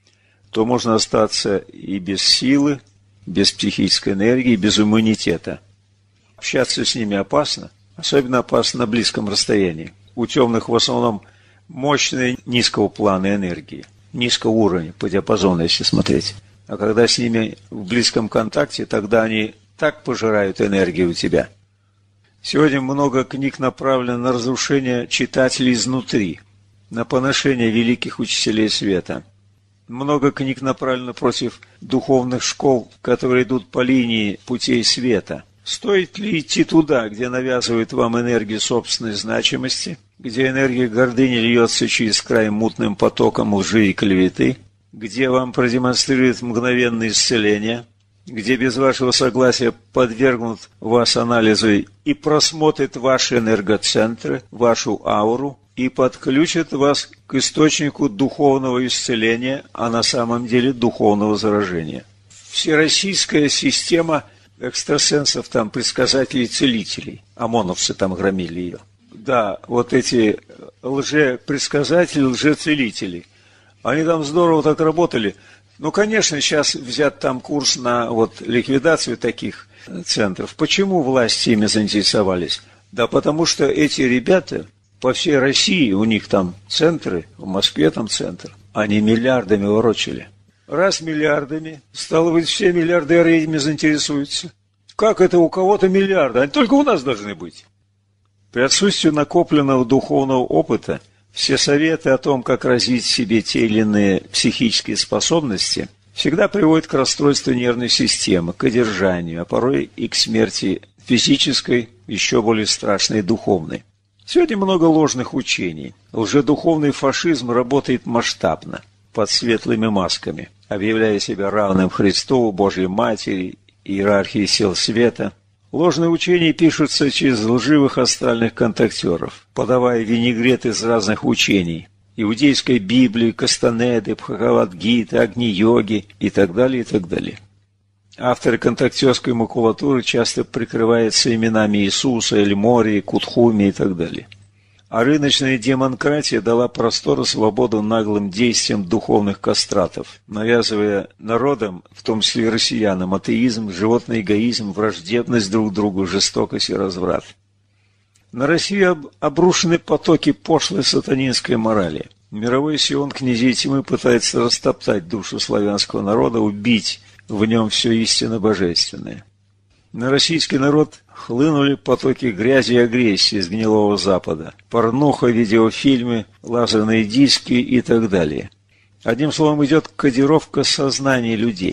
то можно остаться и без силы, без психической энергии, без иммунитета. Общаться с ними опасно, особенно опасно на близком расстоянии. У темных в основном мощные низкого плана энергии, низкого уровня, по диапазону, если смотреть. А когда с ними в близком контакте, тогда они так пожирают энергию у тебя. Сегодня много книг направлено на разрушение читателей изнутри, на поношение великих учителей света. Много книг направлено против духовных школ, которые идут по линии путей света. Стоит ли идти туда, где навязывают вам энергию собственной значимости, где энергия гордыни льется через край мутным потоком лжи и клеветы, где вам продемонстрируют мгновенное исцеление, где без вашего согласия подвергнут вас анализу и просмотрят ваши энергоцентры, вашу ауру и подключат вас к источнику духовного исцеления, а на самом деле духовного заражения. Всероссийская система экстрасенсов, там, предсказателей, целителей, ОМОНовцы там громили ее. Да, вот эти лже-предсказатели, лже-целители, они там здорово так работали. Ну, конечно, сейчас взят там курс на вот ликвидацию таких центров. Почему власти ими заинтересовались? Да потому что эти ребята по всей России, у них там центры, в Москве там центр, они миллиардами ворочали. Раз миллиардами, стало быть, все миллиардеры этими заинтересуются. Как это у кого-то миллиарды? Они только у нас должны быть. При отсутствии накопленного духовного опыта все советы о том, как развить в себе те или иные психические способности, всегда приводят к расстройству нервной системы, к одержанию, а порой и к смерти физической, еще более страшной духовной. Сегодня много ложных учений. Лжедуховный фашизм работает масштабно, под светлыми масками, объявляя себя равным Христу, Божьей Матери, иерархии сил света. Ложные учения пишутся через лживых астральных контактеров, подавая винегрет из разных учений. Иудейской Библии, Кастанеды, Бхагавад-гиты, Агни-йоги и так далее, и так далее. Авторы контактерской макулатуры часто прикрываются именами Иисуса, Эльмори, Кутхуми и так далее. А рыночная демократия дала простор и свободу наглым действиям духовных кастратов, навязывая народам, в том числе и россиянам, атеизм, животный эгоизм, враждебность друг к другу, жестокость и разврат. На Россию обрушены потоки пошлой сатанинской морали. Мировой Сион князей тьмы пытается растоптать душу славянского народа, убить в нем все истинно божественное. На российский народ хлынули потоки грязи и агрессии из гнилого Запада, порнуха, видеофильмы, лазерные диски и так далее. Одним словом, идет кодировка сознания людей.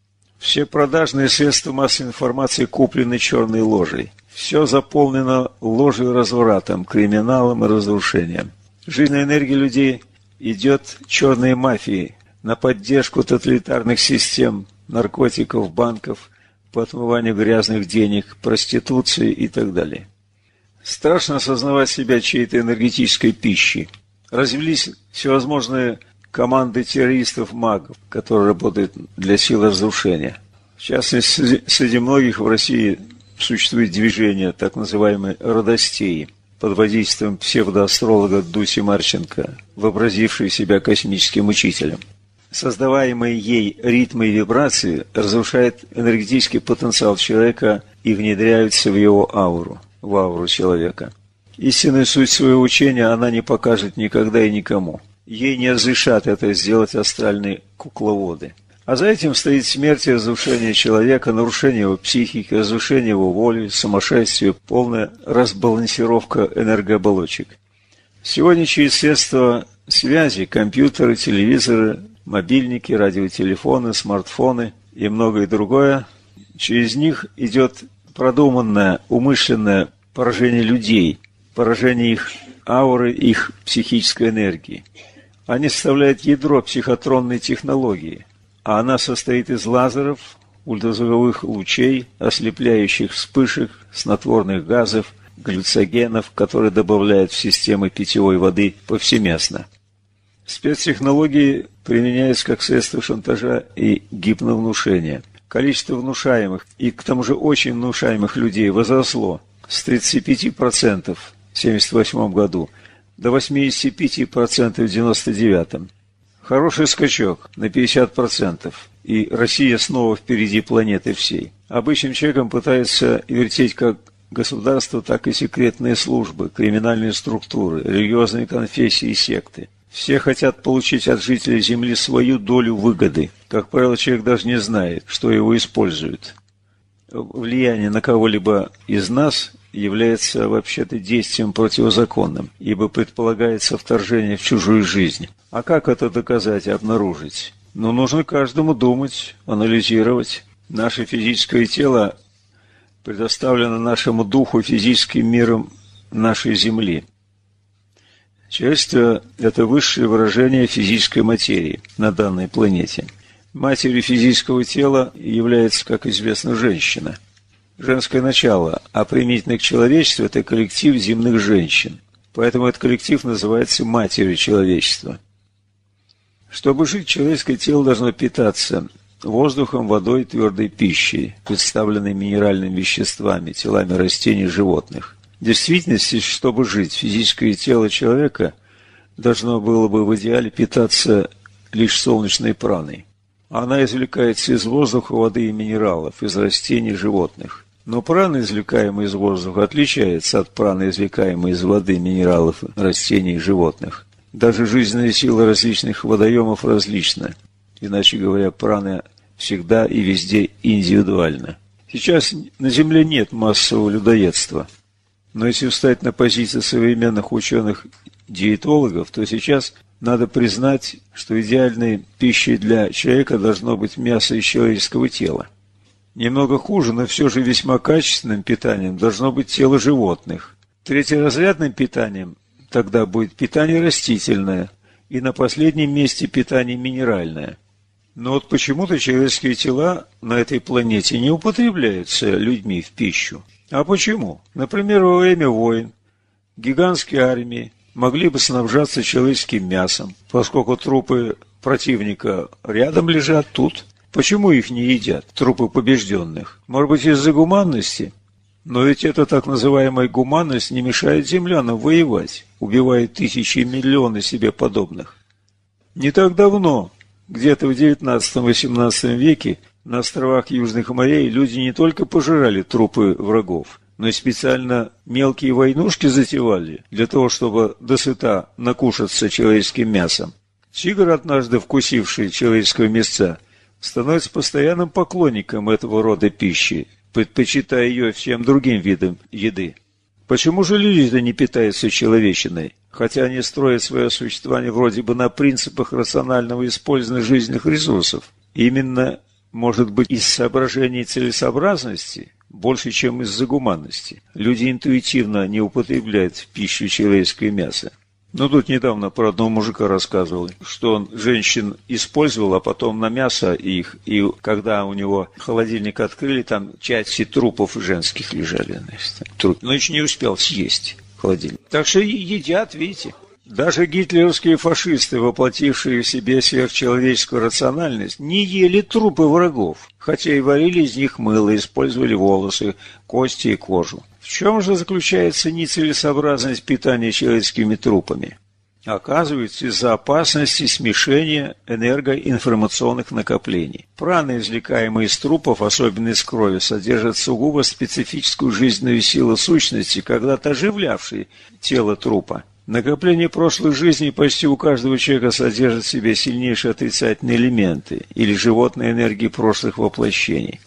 Все продажные средства массовой информации куплены черной ложей. Все заполнено ложью и развратом, криминалом и разрушением. Жизненная энергия людей идет черной мафией на поддержку тоталитарных систем, наркотиков, банков, по отмыванию грязных денег, проституции и так далее. Страшно осознавать себя чьей-то энергетической пищей. Развелись всевозможные команды террористов-магов, которые работают для сил разрушения. В частности, среди многих в России существует движение так называемой родостеи под воздействием псевдоастролога Дуси Марченко, вообразившей себя космическим учителем. Создаваемые ей ритмы и вибрации разрушают энергетический потенциал человека и внедряются в его ауру, в ауру человека. Истинную суть своего учения она не покажет никогда и никому. Ей не разрешат это сделать астральные кукловоды. А за этим стоит смерть и разрушение человека, нарушение его психики, разрушение его воли, сумасшествие, полная разбалансировка энергооболочек. Сегодня через средства связи, компьютеры, телевизоры, мобильники, радиотелефоны, смартфоны и многое другое, через них идет продуманное, умышленное поражение людей, поражение их ауры, их психической энергии. Они составляют ядро психотронной технологии, а она состоит из лазеров, ультразвуковых лучей, ослепляющих вспышек, снотворных газов, глюцогенов, которые добавляют в системы питьевой воды повсеместно. Спецтехнологии применяются как средство шантажа и гипновнушения. Количество внушаемых и к тому же очень внушаемых людей возросло с тридцати пяти процентов в семьдесят восьмом году до восьмидесяти пяти процентов в девяносто девятом. Хороший скачок на пятьдесят процентов, и Россия снова впереди планеты всей. Обычным человеком пытаются вертеть как государство, так и секретные службы, криминальные структуры, религиозные конфессии и секты. Все хотят получить от жителей Земли свою долю выгоды. Как правило, человек даже не знает, что его используют. Влияние на кого-либо из нас является вообще-то действием противозаконным, ибо предполагается вторжение в чужую жизнь. А как это доказать и обнаружить? Ну, нужно каждому думать, анализировать. Наше физическое тело предоставлено нашему духу физическим миром нашей Земли. Человечество – это высшее выражение физической материи на данной планете. Матерью физического тела является, как известно, женщина. Женское начало, а применительно к человечеству – это коллектив земных женщин. Поэтому этот коллектив называется матерью человечества. Чтобы жить, человеческое тело должно питаться воздухом, водой, твердой пищей, представленной минеральными веществами, телами растений и животных. В действительности, чтобы жить, физическое тело человека должно было бы в идеале питаться лишь солнечной праной. Она извлекается из воздуха, воды и минералов, из растений и животных. Но прана, извлекаемая из воздуха, отличается от праны, извлекаемой из воды, минералов, растений и животных. Даже жизненная сила различных водоемов различна. Иначе говоря, прана всегда и везде индивидуальна. Сейчас на Земле нет массового людоедства. Но если встать на позиции современных ученых-диетологов, то сейчас надо признать, что идеальной пищей для человека должно быть мясо из человеческого тела. Немного хуже, но все же весьма качественным питанием должно быть тело животных. Третьеразрядным питанием тогда будет питание растительное, и на последнем месте питание минеральное. Но вот почему-то человеческие тела на этой планете не употребляются людьми в пищу. А почему? Например, во время войн гигантские армии могли бы снабжаться человеческим мясом, поскольку трупы противника рядом лежат тут. Почему их не едят, трупы побежденных? Может быть, из-за гуманности? Но ведь эта так называемая гуманность не мешает землянам воевать, убивает тысячи и миллионы себе подобных. Не так давно, где-то в девятнадцатом-восемнадцатом веке, на островах Южных морей люди не только пожирали трупы врагов, но и специально мелкие войнушки затевали для того, чтобы досыта накушаться человеческим мясом. Тигр, однажды вкусивший человеческого мясца, становится постоянным поклонником этого рода пищи, предпочитая ее всем другим видам еды. Почему же люди-то не питаются человечиной, хотя они строят свое существование вроде бы на принципах рационального использования жизненных ресурсов? Именно, может быть, из соображений целесообразности, больше, чем из-за гуманности. Люди интуитивно не употребляют в пищу человеческое мясо. Ну, тут недавно про одного мужика рассказывали, что он женщин использовал, а потом на мясо их, и когда у него холодильник открыли, там части трупов женских лежали. Труп. Но еще не успел съесть холодильник. Так что едят, видите. Даже гитлеровские фашисты, воплотившие в себе сверхчеловеческую рациональность, не ели трупы врагов, хотя и варили из них мыло, использовали волосы, кости и кожу. В чем же заключается нецелесообразность питания человеческими трупами? Оказывается, из-за опасности смешения энергоинформационных накоплений. Праны, извлекаемые из трупов, особенно из крови, содержат сугубо специфическую жизненную силу сущности, когда-то оживлявшей тело трупа. Накопление прошлых жизней почти у каждого человека содержит в себе сильнейшие отрицательные элементы или животные энергии прошлых воплощений.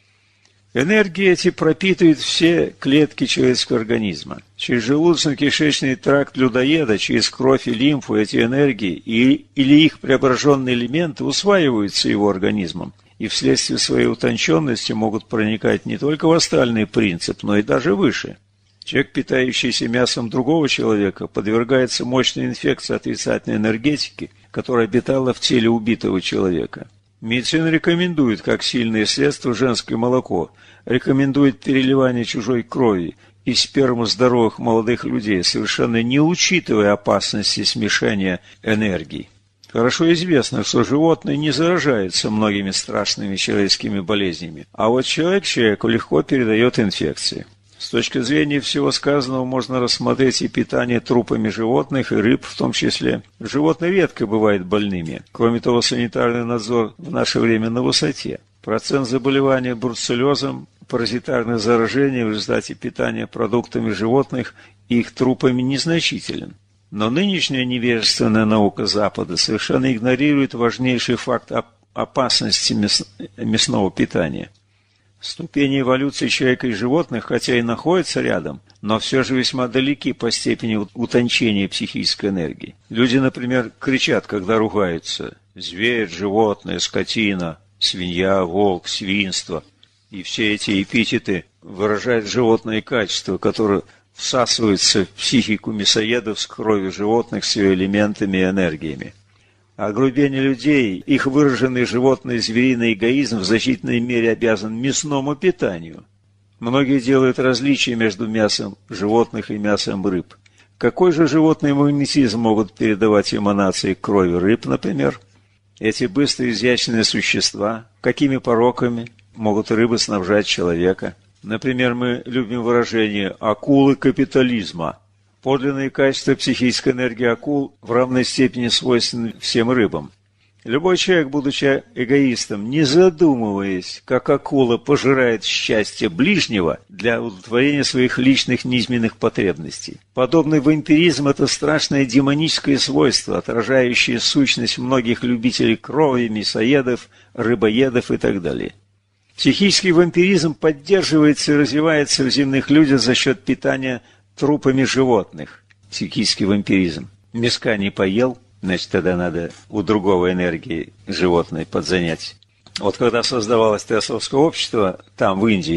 Энергии эти пропитывают все клетки человеческого организма. Через желудочно-кишечный тракт людоеда, через кровь и лимфу эти энергии и, или их преображенные элементы усваиваются его организмом и вследствие своей утонченности могут проникать не только в остальный принцип, но и даже выше. Человек, питающийся мясом другого человека, подвергается мощной инфекции отрицательной энергетики, которая обитала в теле убитого человека. Медицина рекомендует как сильное средство женское молоко, рекомендует переливание чужой крови и спермы здоровых молодых людей, совершенно не учитывая опасности смешения энергий. Хорошо известно, что животные не заражаются многими страшными человеческими болезнями, а вот человек человеку легко передает инфекции. С точки зрения всего сказанного можно рассмотреть и питание трупами животных, и рыб в том числе. Животные редко бывают больными. Кроме того, санитарный надзор в наше время на высоте. Процент заболевания бруцеллезом, паразитарных заражений в результате питания продуктами животных и их трупами незначителен. Но нынешняя невежественная наука Запада совершенно игнорирует важнейший факт опасности мясного питания. Ступени эволюции человека и животных, хотя и находятся рядом, но все же весьма далеки по степени утончения психической энергии. Люди, например, кричат, когда ругаются: зверь, животное, скотина, свинья, волк, свинство. И все эти эпитеты выражают животные качества, которые всасываются в психику мясоедов с кровью животных, с ее элементами и энергиями. Огрубение людей, их выраженный животный звериный эгоизм в значительной мере обязан мясному питанию. Многие делают различия между мясом животных и мясом рыб. Какой же животный магнетизм могут передавать эманации крови рыб, например? Эти быстрые изящные существа, какими пороками могут рыбы снабжать человека? Например, мы любим выражение «акулы капитализма». Подлинные качества психической энергии акул в равной степени свойственны всем рыбам. Любой человек, будучи эгоистом, не задумываясь, как акула пожирает счастье ближнего для удовлетворения своих личных низменных потребностей. Подобный вампиризм – это страшное демоническое свойство, отражающее сущность многих любителей крови, мясоедов, рыбоедов и так далее. Психический вампиризм поддерживается и развивается в земных людях за счет питания трупами животных. Психический вампиризм. Мяска не поел, значит, тогда надо у другого энергии животной подзанять. Вот когда создавалось теософское общество, там, в Индии,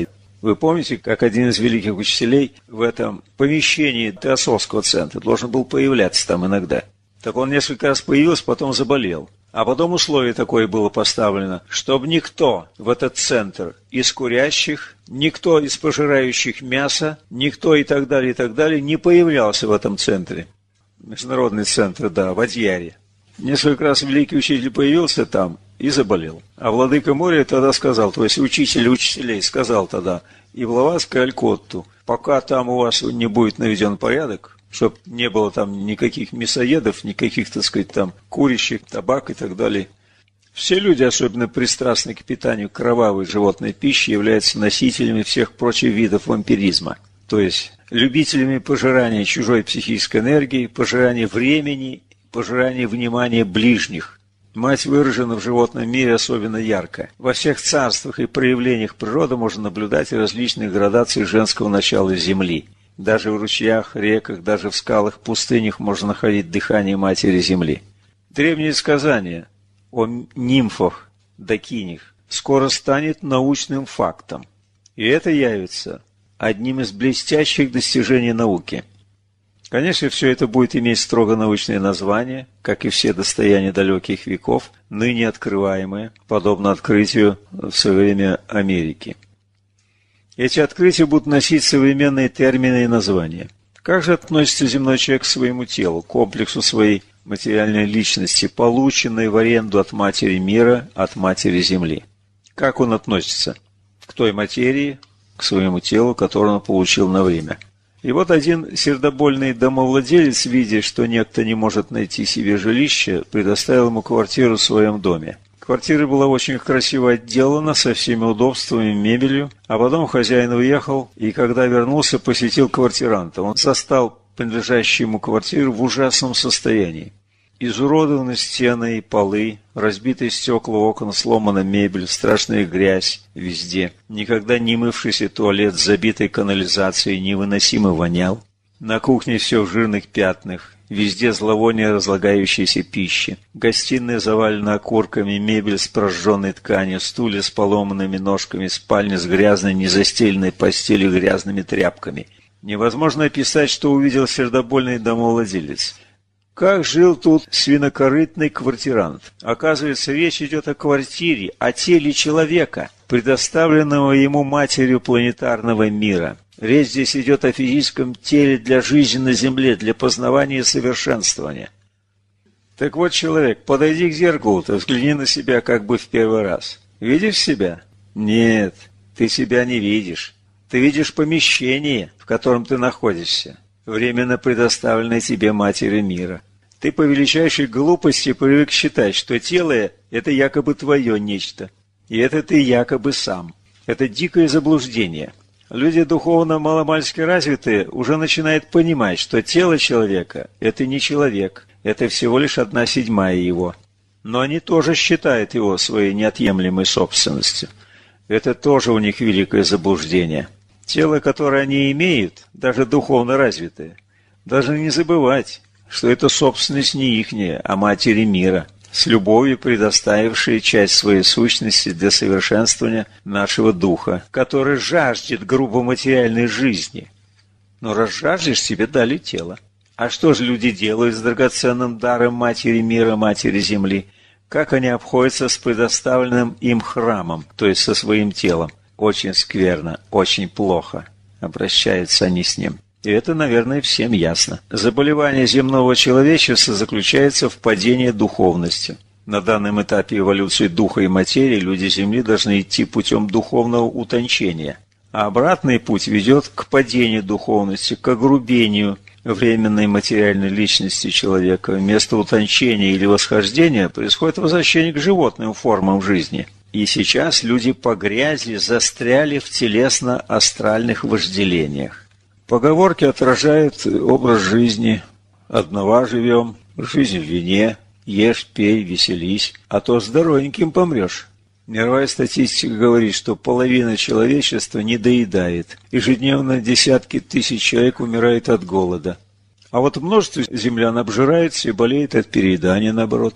Вы помните, как один из великих учителей в этом помещении Теософского центра должен был появляться там иногда? Так он несколько раз появился, потом заболел. А потом условие такое было поставлено, чтобы никто в этот центр из курящих, никто из пожирающих мясо, никто и так далее, и так далее не появлялся в этом центре. Международный центр, да, в Адьяре. Несколько раз великий учитель появился там и заболел. А владыка моря тогда сказал, то есть учитель учителей сказал тогда и Блаватской, и Алькотту, пока там у вас не будет наведен порядок, чтобы не было там никаких мясоедов, никаких, так сказать, там курящих, табак и так далее. Все люди, особенно пристрастные к питанию кровавой животной пищи, являются носителями всех прочих видов вампиризма. То есть любителями пожирания чужой психической энергии, пожирания времени, пожирания внимания ближних. Мать выражена в животном мире особенно ярко. Во всех царствах и проявлениях природы можно наблюдать различные градации женского начала Земли. Даже в ручьях, реках, даже в скалах, пустынях можно находить дыхание Матери Земли. Древнее сказание о нимфах дакинях скоро станет научным фактом. И это явится одним из блестящих достижений науки. Конечно, все это будет иметь строго научное название, как и все достояния далеких веков, ныне открываемые, подобно открытию в свое время Америки. Эти открытия будут носить современные термины и названия. Как же относится земной человек к своему телу, к комплексу своей материальной личности, полученной в аренду от Матери Мира, от Матери Земли? Как он относится к той материи, к своему телу, которое он получил на время? И вот один сердобольный домовладелец, видя, что некто не может найти себе жилище, предоставил ему квартиру в своем доме. Квартира была очень красиво отделана, со всеми удобствами, мебелью, а потом хозяин уехал, и когда вернулся, посетил квартиранта. Он застал принадлежащую ему квартиру в ужасном состоянии. Изуродованы стены и полы, разбитые стекла окон, сломана мебель, страшная грязь везде. Никогда не мывшийся туалет с забитой канализацией невыносимо вонял. На кухне все в жирных пятнах, везде зловоние разлагающейся пищи. Гостиная завалена окурками, мебель с прожженной тканью, стулья с поломанными ножками, спальня с грязной незастеленной постелью, грязными тряпками. Невозможно описать, что увидел сердобольный домовладелец. Как жил тут свинокорытный квартирант? Оказывается, речь идет о квартире, о теле человека, предоставленного ему матерью планетарного мира. Речь здесь идет о физическом теле для жизни на Земле, для познавания и совершенствования. Так вот, человек, подойди к зеркалу-то, взгляни на себя как бы в первый раз. Видишь себя? Нет, ты себя не видишь. Ты видишь помещение, в котором ты находишься, временно предоставленное тебе Матерью Мира. Ты по величайшей глупости привык считать, что тело – это якобы твое нечто, и это ты якобы сам. Это дикое заблуждение. Люди духовно маломальски развитые уже начинают понимать, что тело человека – это не человек, это всего лишь одна седьмая его. Но они тоже считают его своей неотъемлемой собственностью. Это тоже у них великое заблуждение. Тело, которое они имеют, даже духовно развитое, должны не забывать, что это собственность не ихняя, а Матери Мира, с любовью предоставившей часть своей сущности для совершенствования нашего духа, который жаждет грубо материальной жизни. Но раз жаждешь, тебе дали тело. А что же люди делают с драгоценным даром Матери Мира, Матери Земли? Как они обходятся с предоставленным им храмом, то есть со своим телом? Очень скверно, очень плохо обращаются они с ним. И это, наверное, всем ясно. Заболевание земного человечества заключается в падении духовности. На данном этапе эволюции духа и материи люди Земли должны идти путем духовного утончения. А обратный путь ведет к падению духовности, к огрубению временной материальной личности человека. Вместо утончения или восхождения происходит возвращение к животным формам жизни. И сейчас люди погрязли, застряли в телесно-астральных вожделениях. Поговорки отражают образ жизни. Одного живем, жизнь в вине, ешь, пей, веселись, а то здоровеньким помрешь. Мировая статистика говорит, что половина человечества не доедает. Ежедневно десятки тысяч человек умирают от голода. А вот множество землян обжирается и болеет от переедания, наоборот.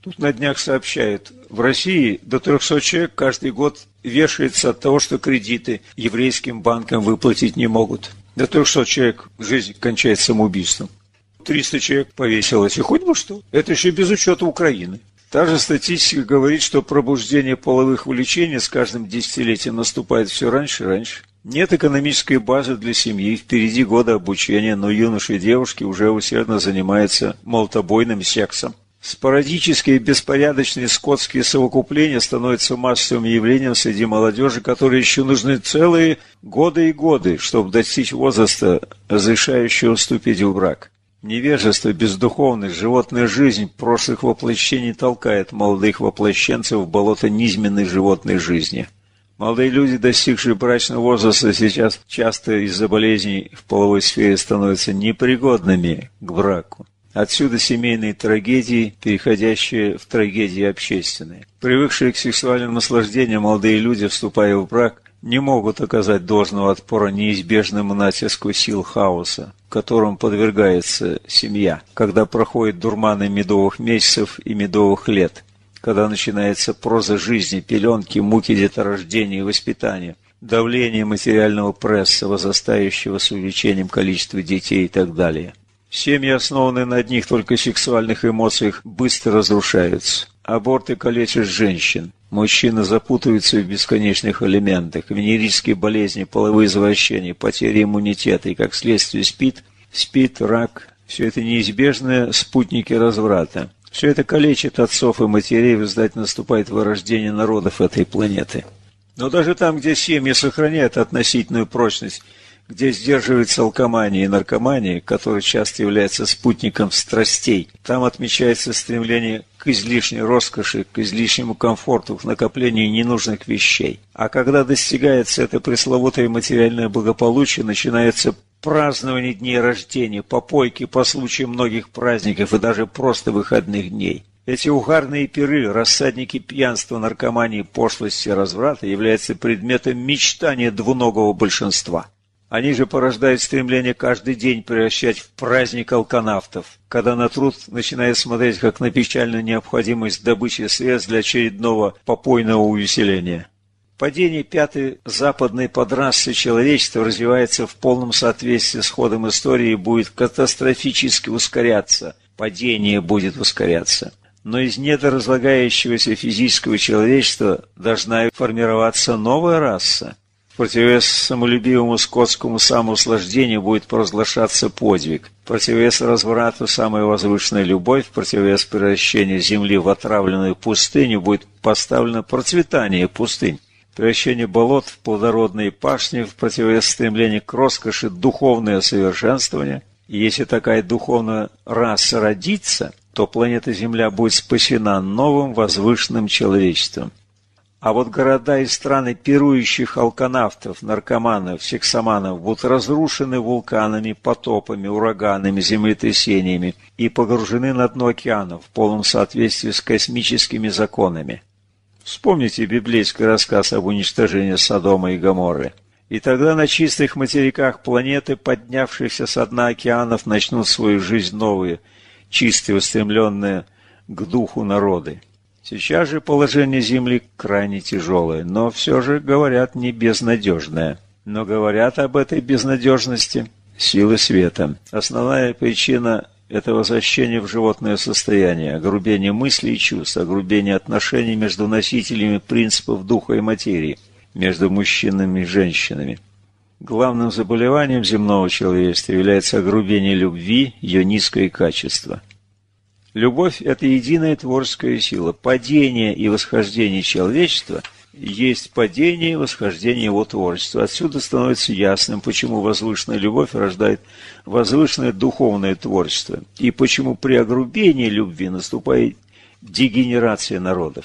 Тут на днях сообщают, в России до трехсот человек каждый год вешается от того, что кредиты еврейским банкам выплатить не могут. До трехсот человек жизнь кончается самоубийством. триста человек повесилось, и хоть бы что. Это еще без учета Украины. Та же статистика говорит, что пробуждение половых влечений с каждым десятилетием наступает все раньше и раньше. Нет экономической базы для семьи, впереди годы обучения, но юноши и девушки уже усердно занимаются молотобойным сексом. Спорадические и беспорядочные скотские совокупления становятся массовым явлением среди молодежи, которой еще нужны целые годы и годы, чтобы достичь возраста, разрешающего вступить в брак. Невежество, бездуховность, животная жизнь прошлых воплощений толкает молодых воплощенцев в болото низменной животной жизни. Молодые люди, достигшие брачного возраста, сейчас часто из-за болезней в половой сфере становятся непригодными к браку. Отсюда семейные трагедии, переходящие в трагедии общественные. Привыкшие к сексуальным наслаждениям молодые люди, вступая в брак, не могут оказать должного отпора неизбежному натиску сил хаоса, которым подвергается семья, когда проходят дурманы медовых месяцев и медовых лет, когда начинается проза жизни, пеленки, муки деторождения и воспитания, давление материального пресса, возрастающего с увеличением количества детей и так далее. Семьи, основанные на одних только сексуальных эмоциях, быстро разрушаются. Аборты калечат женщин. Мужчины запутываются в бесконечных элементах. Венерические болезни, половые извращения, потеря иммунитета и, как следствие, СПИД, СПИД, рак – все это неизбежные спутники разврата. Все это калечит отцов и матерей, в результате наступает вырождение народов этой планеты. Но даже там, где семьи сохраняют относительную прочность, где сдерживается алкомания и наркомания, которые часто являются спутником страстей, там отмечается стремление к излишней роскоши, к излишнему комфорту, к накоплению ненужных вещей. А когда достигается это пресловутое материальное благополучие, начинается празднование дней рождения, попойки по случаю многих праздников и даже просто выходных дней. Эти угарные пиры, рассадники пьянства, наркомании, пошлости и разврата являются предметом мечтания двуногого большинства. Они же порождают стремление каждый день превращать в праздник алканавтов, когда на труд начинают смотреть как на печальную необходимость добычи средств для очередного попойного увеселения. Падение пятой западной подрасы человечества развивается в полном соответствии с ходом истории и будет катастрофически ускоряться. Падение будет ускоряться. Но из недр разлагающегося физического человечества должна формироваться новая раса. В противовес самолюбивому скотскому самоуслаждению будет провозглашаться подвиг. В противовес разврату самая возвышенная любовь, в противовес превращению земли в отравленную пустыню будет поставлено процветание пустынь. Превращение болот в плодородные пашни, в противовес стремлению к роскоши духовное совершенствование. И если такая духовная раса родится, то планета Земля будет спасена новым возвышенным человечеством. А вот города и страны пирующих алканавтов, наркоманов, сексоманов будут разрушены вулканами, потопами, ураганами, землетрясениями и погружены на дно океанов в полном соответствии с космическими законами. Вспомните библейский рассказ об уничтожении Содома и Гоморры. И тогда на чистых материках планеты, поднявшихся со дна океанов, начнут свою жизнь новые, чистые, устремленные к духу народы. Сейчас же положение Земли крайне тяжелое, но все же, говорят, не безнадежное. Но говорят об этой безнадежности силы света. Основная причина – это возвращение в животное состояние, огрубение мыслей и чувств, огрубение отношений между носителями принципов духа и материи, между мужчинами и женщинами. Главным заболеванием земного человечества является огрубение любви, ее низкое качество. Любовь – это единая творческая сила. Падение и восхождение человечества есть падение и восхождение его творчества. Отсюда становится ясным, почему возвышенная любовь рождает возвышенное духовное творчество, и почему при огрубении любви наступает дегенерация народов.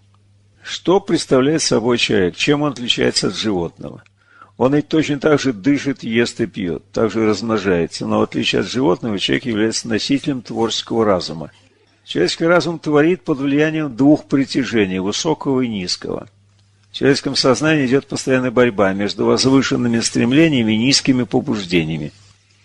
Что представляет собой человек? Чем он отличается от животного? Он ведь точно так же дышит, ест и пьет, также размножается, но в отличие от животного человек является носителем творческого разума. Человеческий разум творит под влиянием двух притяжений, высокого и низкого. В человеческом сознании идет постоянная борьба между возвышенными стремлениями и низкими побуждениями.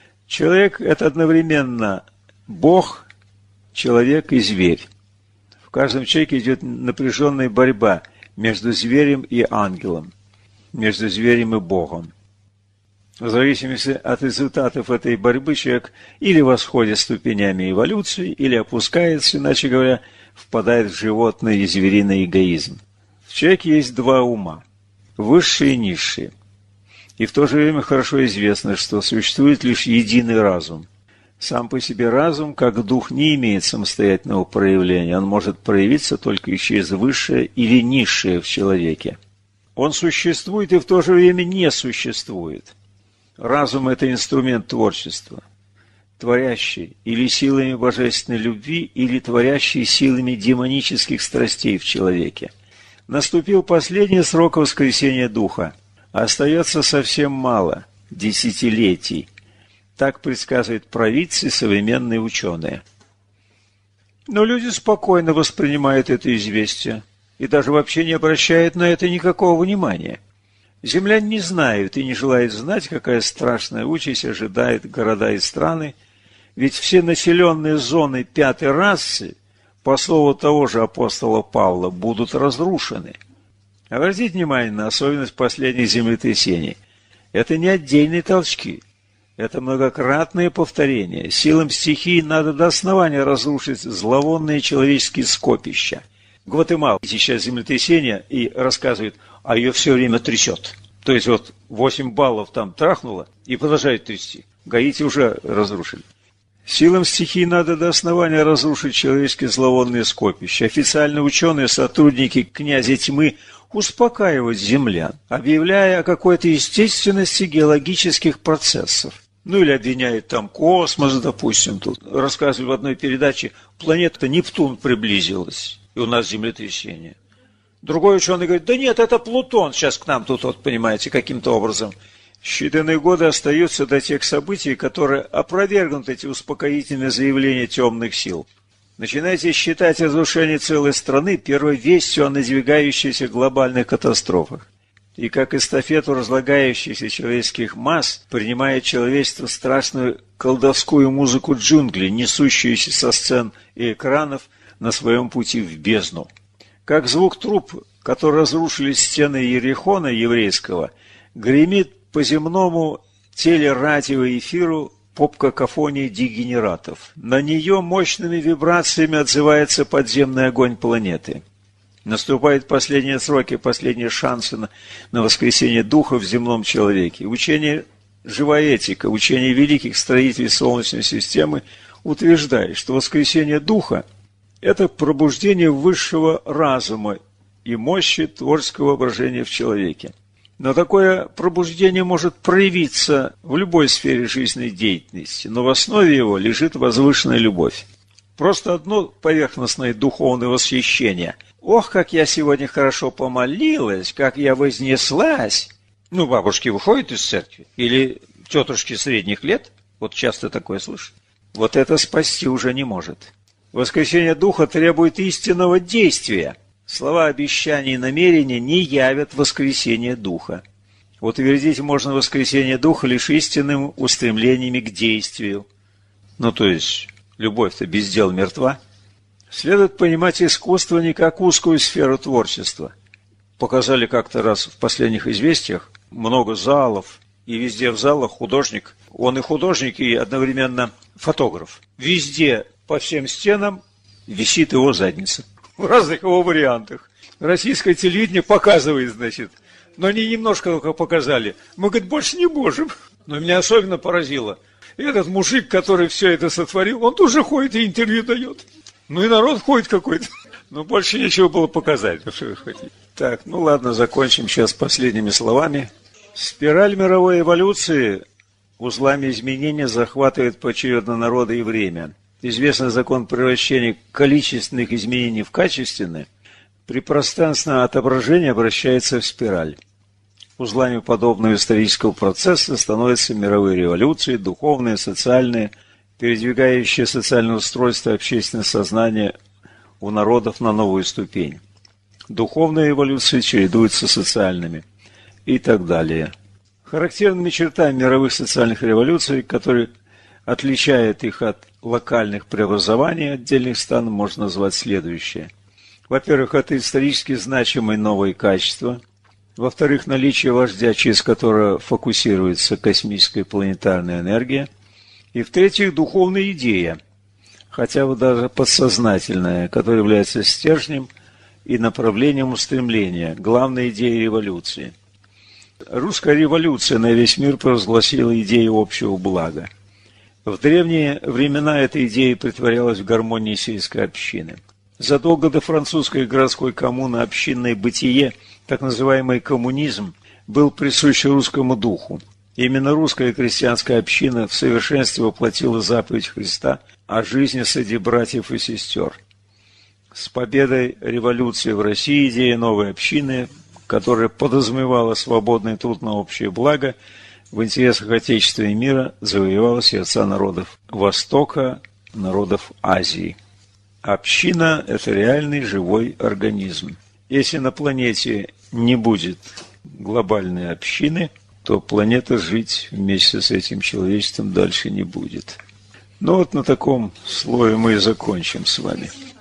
Человек – это одновременно Бог, человек и зверь. В каждом человеке идет напряженная борьба между зверем и ангелом, между зверем и Богом. В зависимости от результатов этой борьбы человек или восходит ступенями эволюции, или опускается, иначе говоря, впадает в животный и звериный эгоизм. В человеке есть два ума – высший и низший. И в то же время хорошо известно, что существует лишь единый разум. Сам по себе разум, как дух, не имеет самостоятельного проявления. Он может проявиться только через высшее или низшее в человеке. Он существует и в то же время не существует. Разум – это инструмент творчества, творящий или силами божественной любви, или творящий силами демонических страстей в человеке. Наступил последний срок воскресения духа. Остается совсем мало – десятилетий. Так предсказывают провидцы и современные ученые. Но люди спокойно воспринимают это известие и даже вообще не обращают на это никакого внимания. Земляне не знают и не желают знать, какая страшная участь ожидает города и страны, ведь все населенные зоны пятой расы, по слову того же апостола Павла, будут разрушены. Обратите внимание на особенность последних землетрясений. Это не отдельные толчки, это многократные повторения. Силам стихии надо до основания разрушить зловонные человеческие скопища. Гватемала сейчас землетрясение и рассказывает, а ее все время трясет. То есть вот восемь баллов там трахнуло и продолжает трясти. Гаити уже разрушили. Силам стихии надо до основания разрушить человеческие зловонные скопища. Официальные ученые, сотрудники князя тьмы успокаивают землян, объявляя о какой-то естественности геологических процессов. Ну или обвиняют там космос, допустим. Тут рассказывали в одной передаче, планета Нептун приблизилась, и у нас землетрясение. Другой ученый говорит, да нет, это Плутон сейчас к нам тут, вот, понимаете, каким-то образом. Считанные годы остаются до тех событий, которые опровергнут эти успокоительные заявления темных сил. Начинайте считать разрушение целой страны первой вестью о надвигающихся глобальных катастрофах. И как эстафету разлагающихся человеческих масс принимает человечество страшную колдовскую музыку джунглей, несущуюся со сцен и экранов на своем пути в бездну. Как звук труб, которые разрушили стены Иерихона еврейского, гремит по земному телерадиоэфиру поп-какофонии дегенератов. На нее мощными вибрациями отзывается подземный огонь планеты. Наступают последние сроки, последние шансы на, на воскресение духа в земном человеке. Учение «Живая этика», учение великих строителей Солнечной системы утверждает, что воскресение духа – это пробуждение высшего разума и мощи творческого воображения в человеке. Но такое пробуждение может проявиться в любой сфере жизненной деятельности, но в основе его лежит возвышенная любовь. Просто одно поверхностное духовное восхищение. «Ох, как я сегодня хорошо помолилась, как я вознеслась!» Ну, бабушки выходят из церкви, или тетушки средних лет, вот часто такое слышу. Вот это спасти уже не может. Воскресение духа требует истинного действия. Слова обещания и намерения не явят воскресение духа. Утвердить можно воскресение духа лишь истинными устремлениями к действию. Ну, то есть, любовь-то без дел мертва. Следует понимать искусство не как узкую сферу творчества. Показали как-то раз в последних известиях много залов, и везде в залах художник. Он и художник, и одновременно фотограф. Везде по всем стенам висит его задница. В разных его вариантах. Российское телевидение показывает, значит. Но они немножко только показали. Мы, говорит, больше не можем. Но меня особенно поразило. Этот мужик, который все это сотворил, он тоже ходит и интервью дает. Ну и народ ходит какой-то. Но больше нечего было показать. Что вы хотите. Так, ну ладно, закончим сейчас последними словами. Спираль мировой эволюции узлами изменения захватывает поочередно народы и время. Известный закон превращения количественных изменений в качественные при пространственном отображении обращается в спираль. Узлами подобного исторического процесса становятся мировые революции, духовные, социальные, передвигающие социальное устройство и общественное сознание у народов на новую ступень. Духовные эволюции чередуются с социальными и так далее. Характерными чертами мировых социальных революций, которые отличают их от локальных преобразований отдельных стран, можно назвать следующее. Во-первых, это исторически значимые новые качества. Во-вторых, наличие вождя, через которое фокусируется космическая планетарная энергия. И в-третьих, духовная идея, хотя бы даже подсознательная, которая является стержнем и направлением устремления, главной идеей революции. Русская революция на весь мир провозгласила идею общего блага. В древние времена эта идея притворялась в гармонии сельской общины. Задолго до французской городской коммуны общинное бытие, так называемый коммунизм, был присущ русскому духу. Именно русская крестьянская община в совершенстве воплотила заповедь Христа о жизни среди братьев и сестер. С победой революции в России идея новой общины, которая подразумевала свободный труд на общее благо, в интересах Отечества и мира завоевала сердца народов Востока, народов Азии. Община – это реальный живой организм. Если на планете не будет глобальной общины, то планета жить вместе с этим человечеством дальше не будет. Ну вот на таком слове мы и закончим с вами.